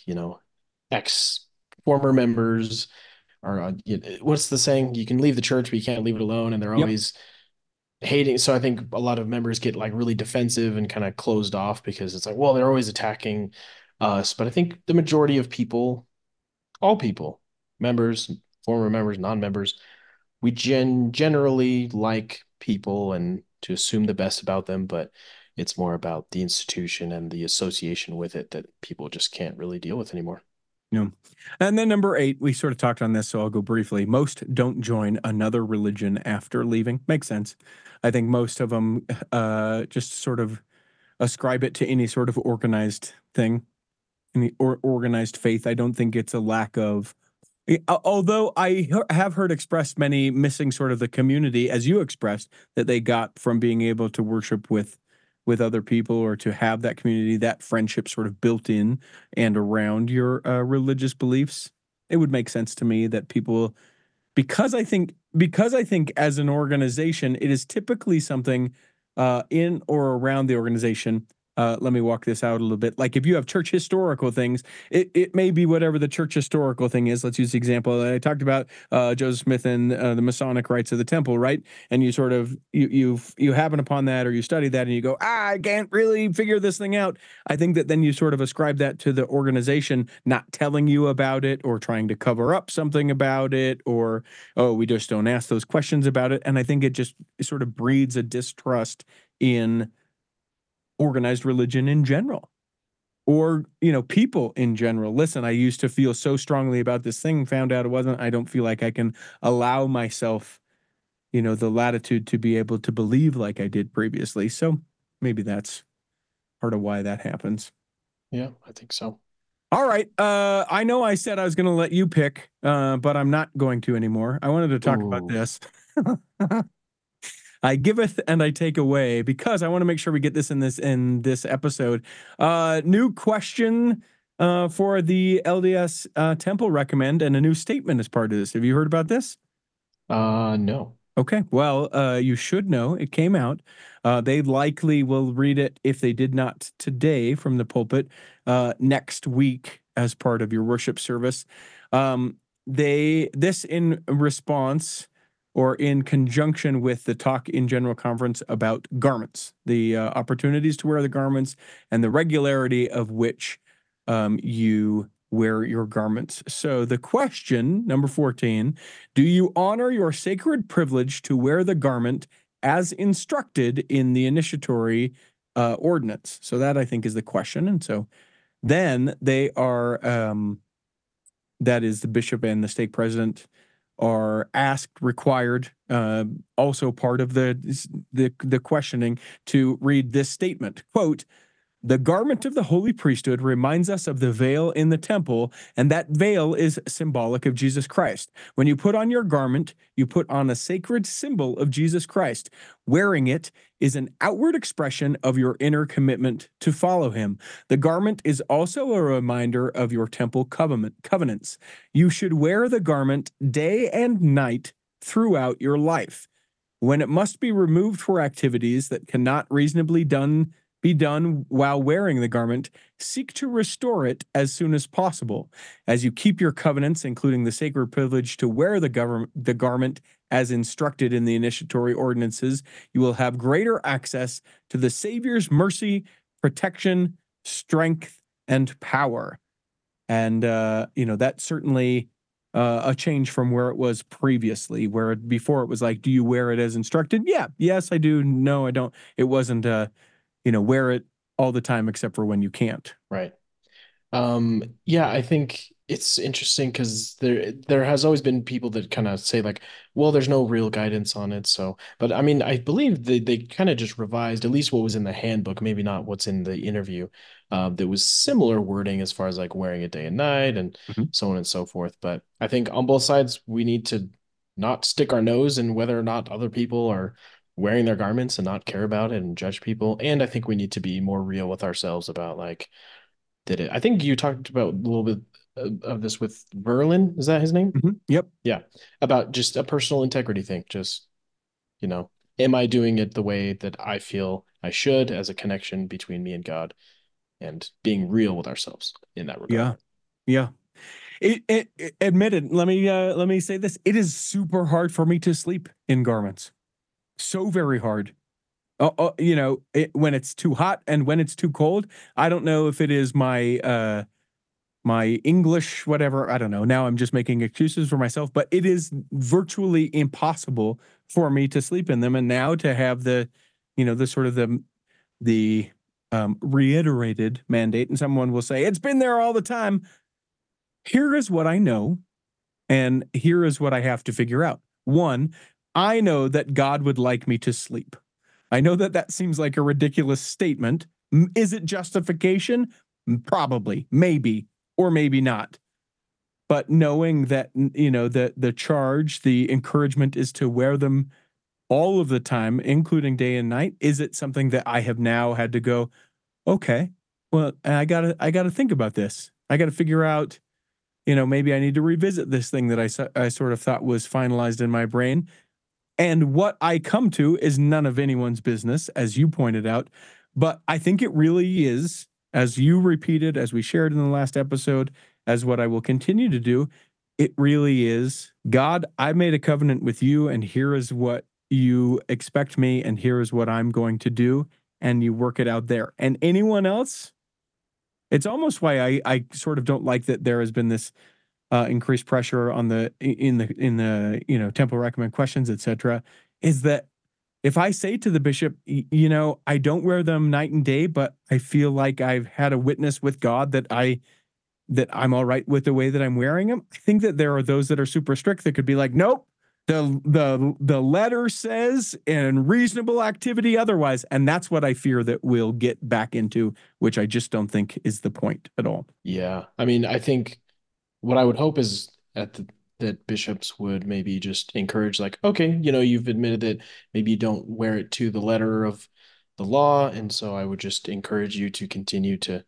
ex former members, or what's the saying? You can leave the church, but you can't leave it alone, and they're Yep. always hating. So I think a lot of members get really defensive and kind of closed off because it's well, they're always attacking us. But I think the majority of people, all people, members, former members, non-members, we generally like people and to assume the best about them, but it's more about the institution and the association with it that people just can't really deal with anymore. No. And then number 8, we sort of talked on this, so I'll go briefly. Most don't join another religion after leaving. Makes sense. I think most of them just sort of ascribe it to any sort of organized thing, any organized faith. I don't think it's a lack of, although I have heard expressed many missing sort of the community, as you expressed, that they got from being able to worship with other people, or to have that community, that friendship sort of built in and around your religious beliefs. It would make sense to me that people, because I think as an organization, it is typically something in or around the organization. Let me walk this out a little bit. Like if you have church historical things, it may be whatever the church historical thing is. Let's use the example that I talked about, Joseph Smith and the Masonic rites of the temple, right? And you sort of, you happen upon that, or you study that and you go, I can't really figure this thing out. I think that then you sort of ascribe that to the organization not telling you about it, or trying to cover up something about it, or, oh, we just don't ask those questions about it. And I think it sort of breeds a distrust in organized religion in general, or people in general. Listen, I used to feel so strongly about this thing, found out it wasn't. I don't feel like I can allow myself the latitude to be able to believe like I did previously. So maybe that's part of why that happens. Yeah, I think so. All right. I know I said I was going to let you pick, but I'm not going to anymore. I wanted to talk about this. I giveth and I take away, because I want to make sure we get this in this episode. New question for the LDS Temple Recommend, and a new statement as part of this. Have you heard about this? No. Okay. Well, you should know. It came out. They likely will read it, if they did not today from the pulpit, next week as part of your worship service. This in response, or in conjunction with the talk in General Conference about garments, the opportunities to wear the garments, and the regularity of which you wear your garments. So the question, number 14, do you honor your sacred privilege to wear the garment as instructed in the initiatory ordinance? So that, I think, is the question. And so then they are, that is the bishop and the stake president are required, also part of the questioning, to read this statement. Quote, The garment of the holy priesthood reminds us of the veil in the temple, and that veil is symbolic of Jesus Christ. When you put on your garment, you put on a sacred symbol of Jesus Christ. Wearing it is an outward expression of your inner commitment to follow him. The garment is also a reminder of your temple covenants. You should wear the garment day and night throughout your life. When it must be removed for activities that cannot reasonably be done while wearing the garment, seek to restore it as soon as possible. As you keep your covenants, including the sacred privilege to wear the garment as instructed in the initiatory ordinances, you will have greater access to the Savior's mercy, protection, strength, and power. And, that's certainly a change from where it was previously, where before it was like, do you wear it as instructed? Yeah. Yes, I do. No, I don't. It wasn't wear it all the time except for when you can't. Right. Yeah, I think it's interesting because there has always been people that kind of say like, well, there's no real guidance on it. So, but I mean, I believe they kind of just revised at least what was in the handbook, maybe not what's in the interview. There was similar wording as far as like wearing it day and night and so on and so forth. But I think on both sides, we need to not stick our nose in whether or not other people are wearing their garments and not care about it and judge people. And I think we need to be more real with ourselves about like, I think you talked about a little bit of this with Verlin. Is that his name? Yep. Yeah. About just a personal integrity thing. Just, am I doing it the way that I feel I should as a connection between me and God, and being real with ourselves in that regard. Yeah. Admitted, let me say this. It is super hard for me to sleep in garments. So very hard. When it's too hot and when it's too cold. I don't know if it is my English, whatever. I don't know. Now I'm just making excuses for myself, but it is virtually impossible for me to sleep in them. And now to have the sort of the reiterated mandate, and someone will say, it's been there all the time. Here is what I know, and here is what I have to figure out. One, I know that God would like me to sleep. I know that seems like a ridiculous statement. Is it justification? Probably, maybe, or maybe not. But knowing that, the charge, the encouragement is to wear them all of the time, including day and night, is it something that I have now had to go, okay, well, I gotta think about this. I gotta figure out, maybe I need to revisit this thing that I sort of thought was finalized in my brain. And what I come to is none of anyone's business, as you pointed out. But I think it really is, as you repeated, as we shared in the last episode, as what I will continue to do, it really is, God, I made a covenant with you, and here is what you expect me, and here is what I'm going to do, and you work it out there. And anyone else, it's almost why I sort of don't like that there has been this increased pressure on in the temple recommend questions, etc. Is that if I say to the bishop, I don't wear them night and day, but I feel like I've had a witness with God that I'm all right with the way that I'm wearing them. I think that there are those that are super strict that could be like, nope, the letter says and reasonable activity otherwise. And that's what I fear that we'll get back into, which I just don't think is the point at all. Yeah. I mean, I think what I would hope is that bishops would maybe just encourage, like, okay, you've admitted that maybe you don't wear it to the letter of the law. And so I would just encourage you to continue to,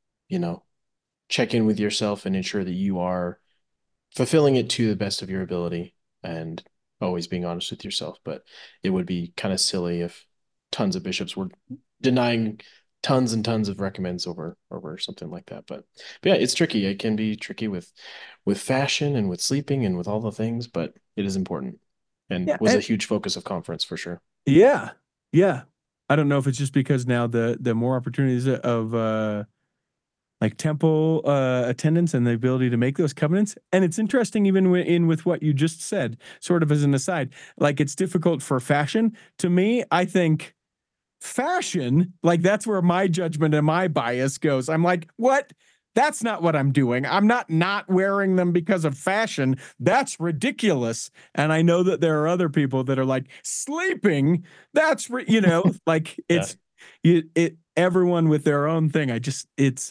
check in with yourself and ensure that you are fulfilling it to the best of your ability and always being honest with yourself. But it would be kind of silly if tons of bishops were denying tons and tons of recommends over something like that. But yeah, it's tricky. It can be tricky with fashion and with sleeping and with all the things, but it is important and was a huge focus of conference for sure. Yeah. I don't know if it's just because now the more opportunities of like temple attendance and the ability to make those covenants. And it's interesting, even with what you just said, sort of as an aside, like it's difficult for fashion. To me, I think fashion, like that's where my judgment and my bias goes. I'm like, what? That's not what I'm doing. I'm not wearing them because of fashion. That's ridiculous. And I know that there are other people that are like, sleeping, that's, like it's, everyone with their own thing. It's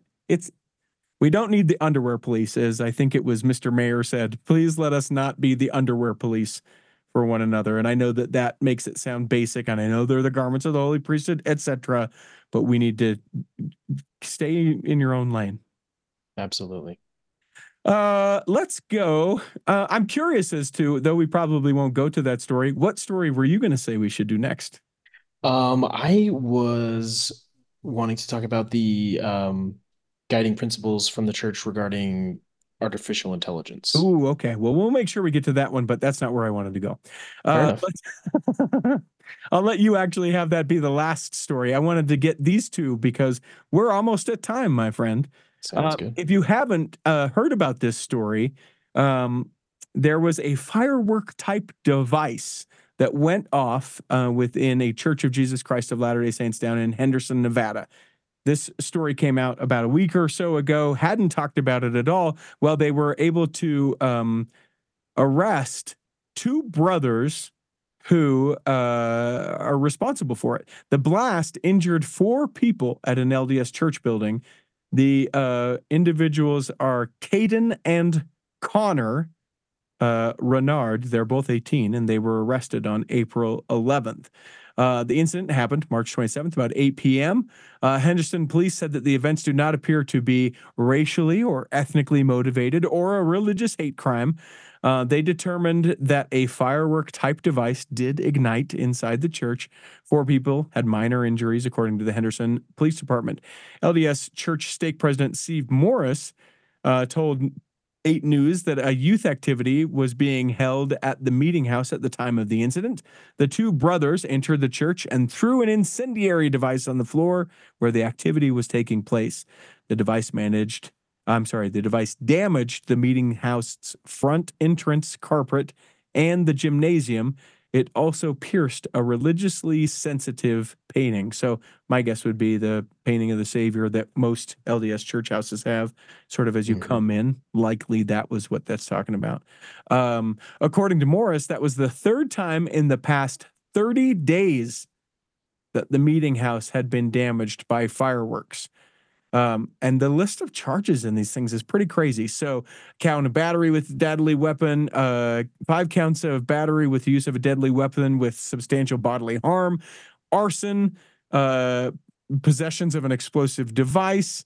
we don't need the underwear police, as I think it was Mr. Mayor said. Please let us not be the underwear police for one another. And I know that makes it sound basic, and I know they're the garments of the holy priesthood, etc. But we need to stay in your own lane. Absolutely. Let's go. I'm curious as to, though we probably won't go to that story, what story were you going to say we should do next? I was wanting to talk about the guiding principles from the church regarding artificial intelligence. Ooh, okay. Well, we'll make sure we get to that one, but that's not where I wanted to go. Fair enough. I'll let you actually have that be the last story. I wanted to get these two because we're almost at time, my friend. Sounds good. If you haven't heard about this story, there was a firework type device that went off within a Church of Jesus Christ of Latter-day Saints down in Henderson, Nevada. This story came out about a week or so ago, hadn't talked about it at all. Well, they were able to arrest two brothers who are responsible for it. The blast injured 4 people at an LDS church building. The individuals are Caden and Connor Renard. They're both 18, and they were arrested on April 11th. The incident happened March 27th, about 8 p.m. Henderson police said that the events do not appear to be racially or ethnically motivated or a religious hate crime. They determined that a firework-type device did ignite inside the church. 4 people had minor injuries, according to the Henderson Police Department. LDS Church Stake President Steve Morris told 8 News that a youth activity was being held at the meeting house at the time of the incident. The 2 brothers entered the church and threw an incendiary device on the floor where the activity was taking place. The device damaged the meeting house's front entrance carpet and the gymnasium. It also pierced a religiously sensitive painting. So my guess would be the painting of the Savior that most LDS church houses have, sort of as you come in. Likely that was what that's talking about. According to Morris, that was the 3rd time in the past 30 days that the meeting house had been damaged by fireworks. And the list of charges in these things is pretty crazy. So count of battery with deadly weapon, 5 counts of battery with the use of a deadly weapon with substantial bodily harm, arson, possessions of an explosive device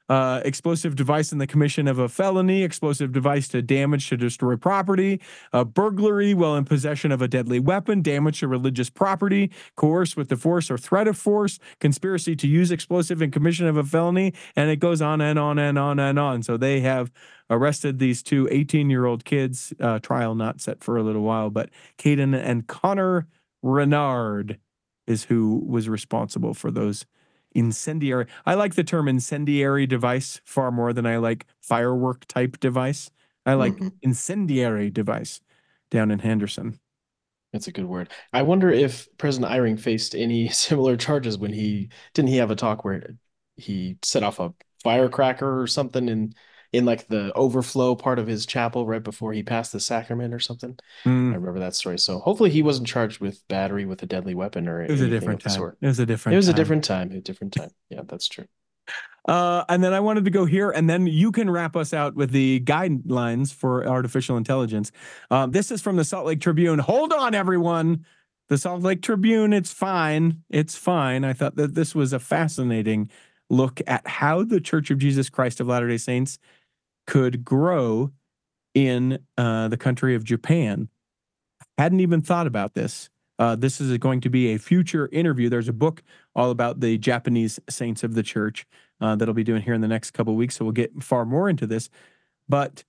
in the commission of a felony, explosive device to damage to destroy property, burglary while in possession of a deadly weapon, damage to religious property, coerce with the force or threat of force, conspiracy to use explosive in commission of a felony, and it goes on and on and on and on. So they have arrested these 2 18-year-old kids, trial not set for a little while, but Caden and Connor Renard is who was responsible for those incendiary. I like the term incendiary device far more than I like firework type device. I like incendiary device down in Henderson. That's a good word. I wonder if President Eyring faced any similar charges when he have a talk where he set off a firecracker or something in like the overflow part of his chapel right before he passed the sacrament or something. I remember that story. So hopefully he wasn't charged with battery with a deadly weapon or anything. It was a different time. It was a different time. Yeah, that's true. And then I wanted to go here, and then you can wrap us out with the guidelines for artificial intelligence. This is from the Salt Lake Tribune. Hold on, everyone. The Salt Lake Tribune, it's fine. It's fine. I thought that this was a fascinating look at how the Church of Jesus Christ of Latter-day Saints could grow in the country of Japan. Hadn't even thought about this. This is going to be a future interview. There's a book all about the Japanese saints of the church that I'll be doing here in the next couple of weeks, so we'll get far more into this. But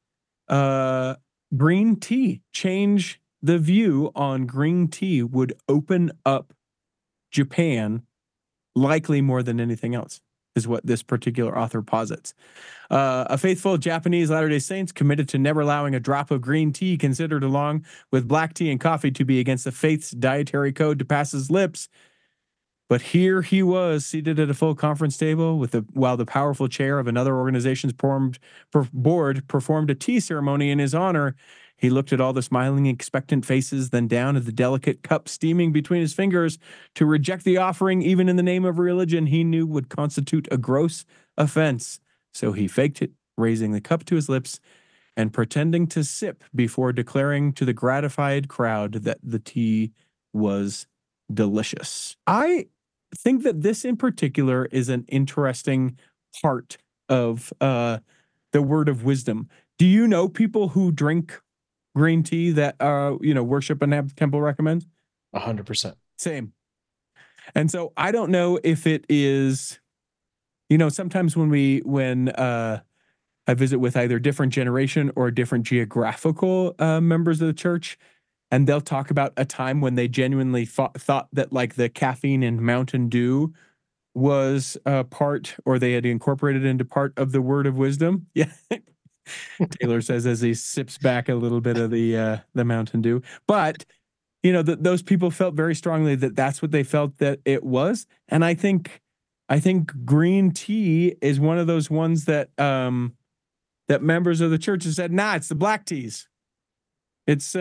green tea, change the view on green tea would open up Japan likely more than anything else, is what this particular author posits. A faithful Japanese Latter-day Saints committed to never allowing a drop of green tea considered along with black tea and coffee to be against the faith's dietary code to pass his lips. But here he was seated at a full conference table while the powerful chair of another organization's board performed a tea ceremony in his honor. He looked at all the smiling, expectant faces, then down at the delicate cup steaming between his fingers. To reject the offering, even in the name of religion, he knew would constitute a gross offense. So he faked it, raising the cup to his lips and pretending to sip before declaring to the gratified crowd that the tea was delicious. I think that this in particular is an interesting part of the word of wisdom. Do you know people who drink green tea that worship and have temple recommend? 100%. Same. And so I don't know if it is, sometimes when I visit with either different generation or different geographical members of the church, and they'll talk about a time when they genuinely thought that like the caffeine in Mountain Dew was a part, or they had incorporated into part of the word of wisdom. Yeah. Taylor says as he sips back a little bit of the Mountain Dew. But, those people felt very strongly that that's what they felt that it was. And I think green tea is one of those ones that that members of the church have said, nah, it's the black teas. It's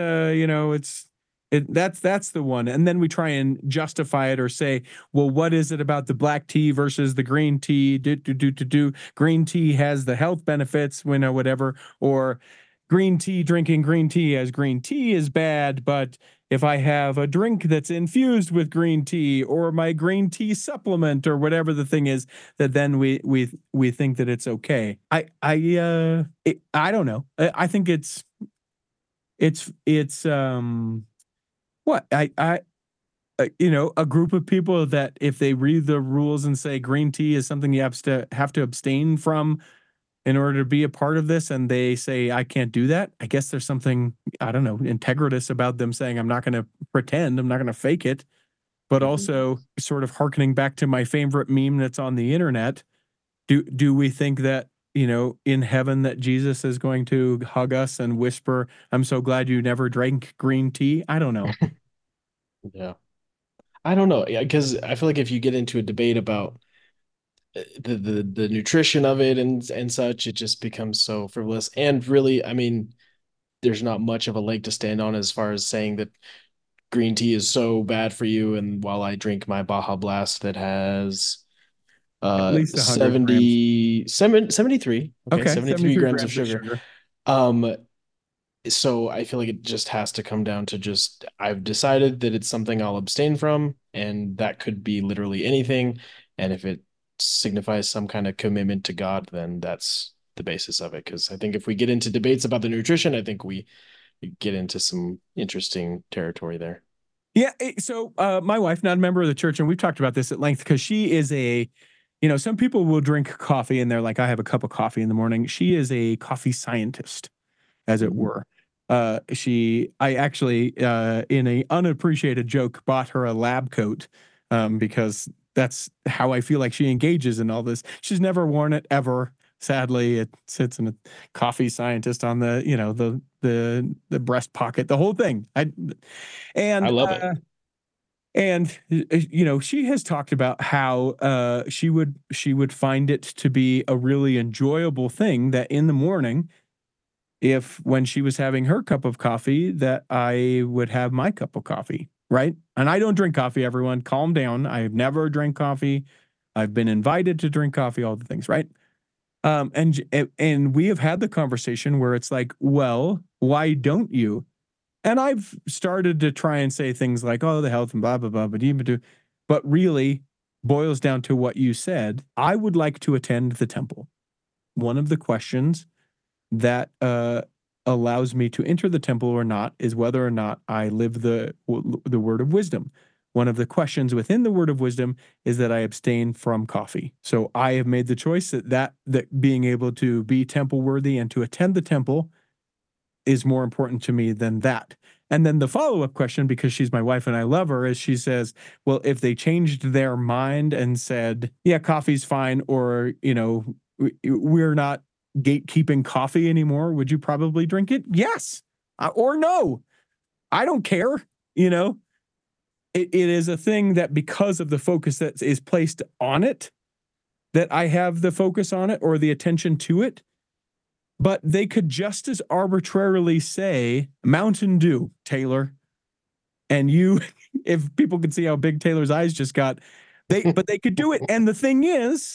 that's the one. And then we try and justify it or say, well, what is it about the black tea versus the green tea? Green tea has the health benefits, whatever, or drinking green tea as green tea is bad, but if I have a drink that's infused with green tea or my green tea supplement or whatever the thing is, that then we think that it's okay. I don't know. I think it's what a group of people that if they read the rules and say green tea is something you have to abstain from in order to be a part of this, and they say, I can't do that. I guess there's something, I don't know, integritous about them saying, I'm not going to pretend, I'm not going to fake it, but also sort of hearkening back to my favorite meme that's on the internet. Do we think that, in heaven that Jesus is going to hug us and whisper, I'm so glad you never drank green tea? I don't know. Yeah. I don't know. Yeah, because I feel like if you get into a debate about the nutrition of it and such, it just becomes so frivolous. And really, I mean, there's not much of a leg to stand on as far as saying that green tea is so bad for you. And while I drink my Baja Blast that has at least 73, 73 grams of sugar. So I feel like it just has to come down to just, I've decided that it's something I'll abstain from, and that could be literally anything. And if it signifies some kind of commitment to God, then that's the basis of it. Because I think if we get into debates about the nutrition, I think we get into some interesting territory there. Yeah. So my wife, not a member of the church, and we've talked about this at length, because she is some people will drink coffee and they're like, I have a cup of coffee in the morning. She is a coffee scientist, as it were. I actually, in a unappreciated joke, bought her a lab coat because that's how I feel like she engages in all this. She's never worn it ever. Sadly, it sits in a coffee scientist on the breast pocket, the whole thing. I love it. And she has talked about how she would find it to be a really enjoyable thing that in the morning, when she was having her cup of coffee, that I would have my cup of coffee, right? And I don't drink coffee, everyone. Calm down. I have never drank coffee. I've been invited to drink coffee, all the things, right? And we have had the conversation where it's like, well, why don't you? And I've started to try and say things like, oh, the health and blah, blah, blah, but really boils down to what you said. I would like to attend the temple. One of the questions that allows me to enter the temple or not is whether or not I live the word of wisdom. One of the questions within the word of wisdom is that I abstain from coffee. So I have made the choice that being able to be temple worthy and to attend the temple is more important to me than that. And then the follow-up question, because she's my wife and I love her, is she says, well, if they changed their mind and said, yeah, coffee's fine, or, we're not gatekeeping coffee anymore, would you probably drink it? Yes. Or no. I don't care. It is a thing that because of the focus that is placed on it, that I have the focus on it or the attention to it. but they could just as arbitrarily say Mountain Dew, Taylor. And you, if people could see how big Taylor's eyes just got, but they could do it. And the thing is,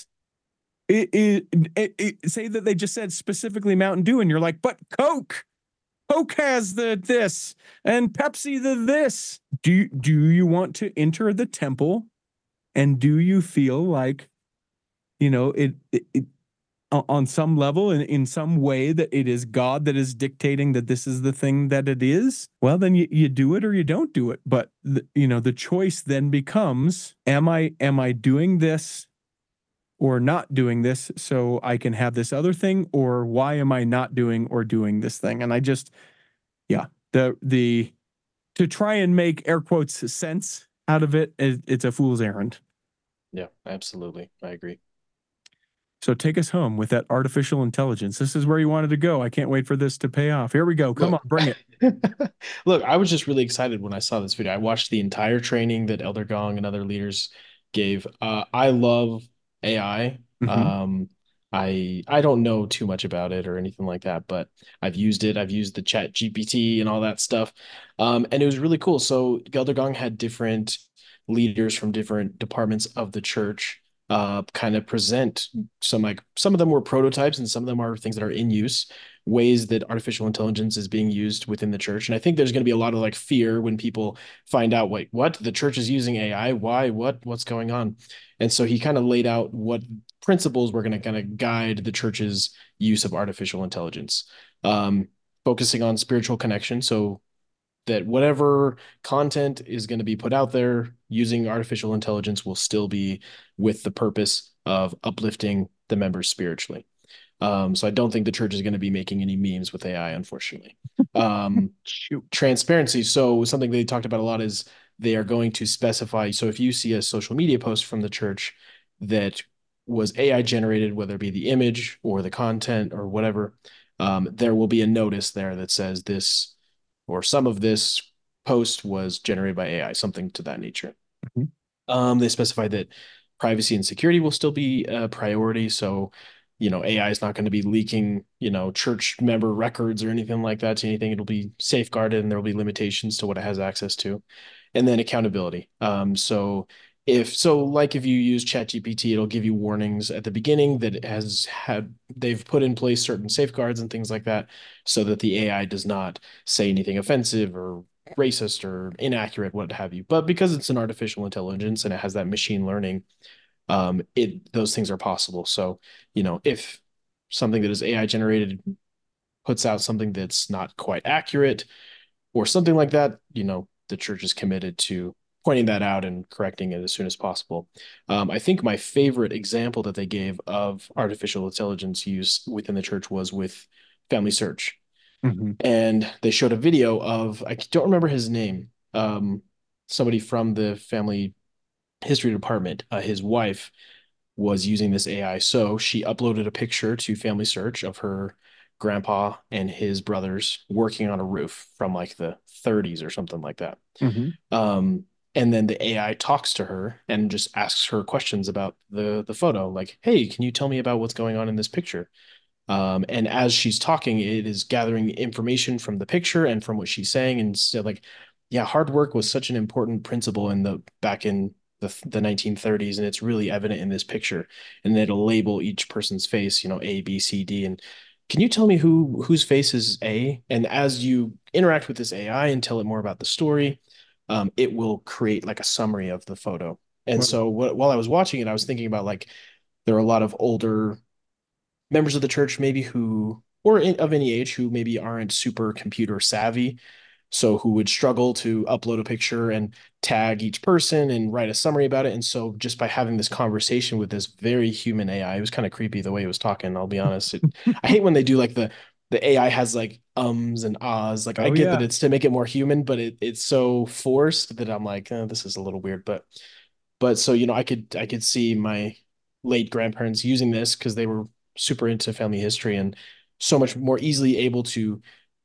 say that they just said specifically Mountain Dew, and you're like, but Coke has the this, and Pepsi the this. Do you want to enter the temple, and do you feel like, it on some level, in some way, that it is God that is dictating that this is the thing that it is? Well, then you do it or you don't do it. But the choice then becomes, am I doing this or not doing this so I can have this other thing, or why am I not doing or doing this thing? And I just, the to try and make air quotes sense out of it, it's a fool's errand. Yeah, absolutely. I agree. So take us home with that artificial intelligence. This is where you wanted to go. I can't wait for this to pay off. Here we go. Come on, bring it. Look, I was just really excited when I saw this video. I watched the entire training that Elder Gong and other leaders gave. I love AI. Mm-hmm. I don't know too much about it or anything like that, but I've used it. I've used the Chat GPT and all that stuff. And it was really cool. So Elder Gong had different leaders from different departments of the church kind of present some of them were prototypes and some of them are things that are in use, ways that artificial intelligence is being used within the church. And I think there's going to be a lot of fear when people find out, wait, what? The church is using AI? Why? What's going on? And so he kind of laid out what principles were going to kind of guide the church's use of artificial intelligence, focusing on spiritual connection. So that whatever content is going to be put out there using artificial intelligence will still be with the purpose of uplifting the members spiritually. So I don't think the church is going to be making any memes with AI, unfortunately. Transparency. So something they talked about a lot is they are going to specify. So if you see a social media post from the church that was AI generated, whether it be the image or the content or whatever, there will be a notice there that says this or some of this post was generated by AI, something to that nature. Mm-hmm. They specify that privacy and security will still be a priority. So, AI is not going to be leaking, church member records or anything like that to anything. It'll be safeguarded and there will be limitations to what it has access to. And then accountability. If you use ChatGPT, it'll give you warnings at the beginning that they've put in place certain safeguards and things like that so that the AI does not say anything offensive or racist or inaccurate, what have you. But because it's an artificial intelligence and it has that machine learning, those things are possible. So, if something that is AI generated puts out something that's not quite accurate or something like that, the church is committed to pointing that out and correcting it as soon as possible. I think my favorite example that they gave of artificial intelligence use within the church was with Family Search. Mm-hmm. And they showed a video of, I don't remember his name, somebody from the family history department. His wife was using this AI. So she uploaded a picture to Family Search of her grandpa and his brothers working on a roof from the 30s or something like that. Mm-hmm. And then the AI talks to her and just asks her questions about the photo. Like, hey, can you tell me about what's going on in this picture? And as she's talking, it is gathering information from the picture and from what she's saying. And so hard work was such an important principle back in the 1930s. And it's really evident in this picture. And it'll label each person's face, A, B, C, D. And can you tell me whose face is A? And as you interact with this AI and tell it more about the story, it will create a summary of the photo. And so while I was watching it, I was thinking about there are a lot of older members of the church maybe of any age who maybe aren't super computer savvy. So who would struggle to upload a picture and tag each person and write a summary about it. And so just by having this conversation with this very human AI, it was kind of creepy the way it was talking, I'll be honest. I hate when they do the AI has ums and ahs. I get that it's to make it more human, but it's so forced that I'm this is a little weird. But so, I could see my late grandparents using this because they were super into family history and so much more easily able to,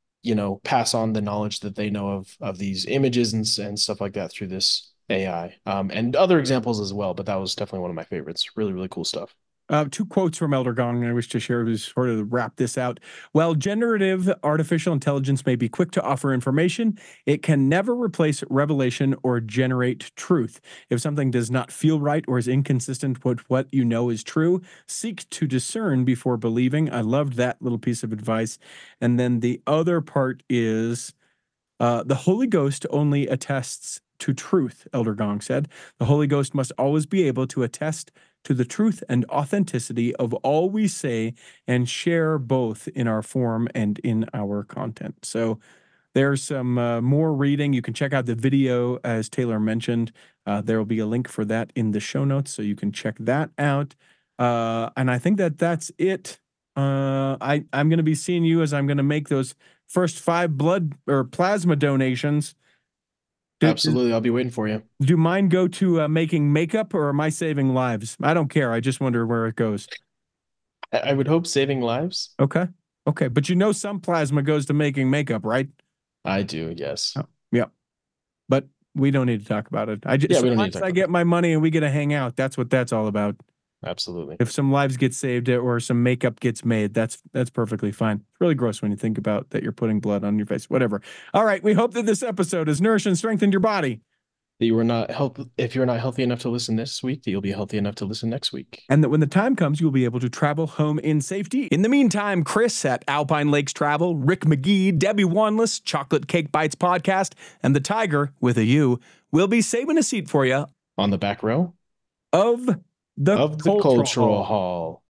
pass on the knowledge that they know of these images and stuff like that through this AI. And other examples as well, but that was definitely one of my favorites. Really, really cool stuff. Two quotes from Elder Gong I wish to share to sort of wrap this out. While generative artificial intelligence may be quick to offer information, it can never replace revelation or generate truth. If something does not feel right or is inconsistent with what you know is true, seek to discern before believing. I loved that little piece of advice. And then the other part is the Holy Ghost only attests to truth, Elder Gong said. The Holy Ghost must always be able to attest to the truth and authenticity of all we say and share both in our form and in our content. So there's some more reading. You can check out the video, as Taylor mentioned. There will be a link for that in the show notes, so you can check that out. And I think that's it. I'm going to be seeing you as I'm going to make those first 5 blood or plasma donations. Absolutely. I'll be waiting for you. Do mine go to making makeup, or am I saving lives? I don't care. I just wonder where it goes. I would hope saving lives. Okay. But you know some plasma goes to making makeup, right? I do, yes. Oh, yeah. But we don't need to talk about it. we don't need to once talk I about get my money and we get to hang out, that's what that's all about. Absolutely. If some lives get saved or some makeup gets made, that's perfectly fine. It's really gross when you think about that you're putting blood on your face. Whatever. All right. We hope that this episode has nourished and strengthened your body. That you were not if you're not healthy enough to listen this week, that you'll be healthy enough to listen next week. And that when the time comes, you'll be able to travel home in safety. In the meantime, Chris at Alpine Lakes Travel, Rick McGee, Debbie Wanless, Chocolate Cake Bites Podcast, and the Tiger with a U will be saving a seat for you on the back row of the Cultural Hall.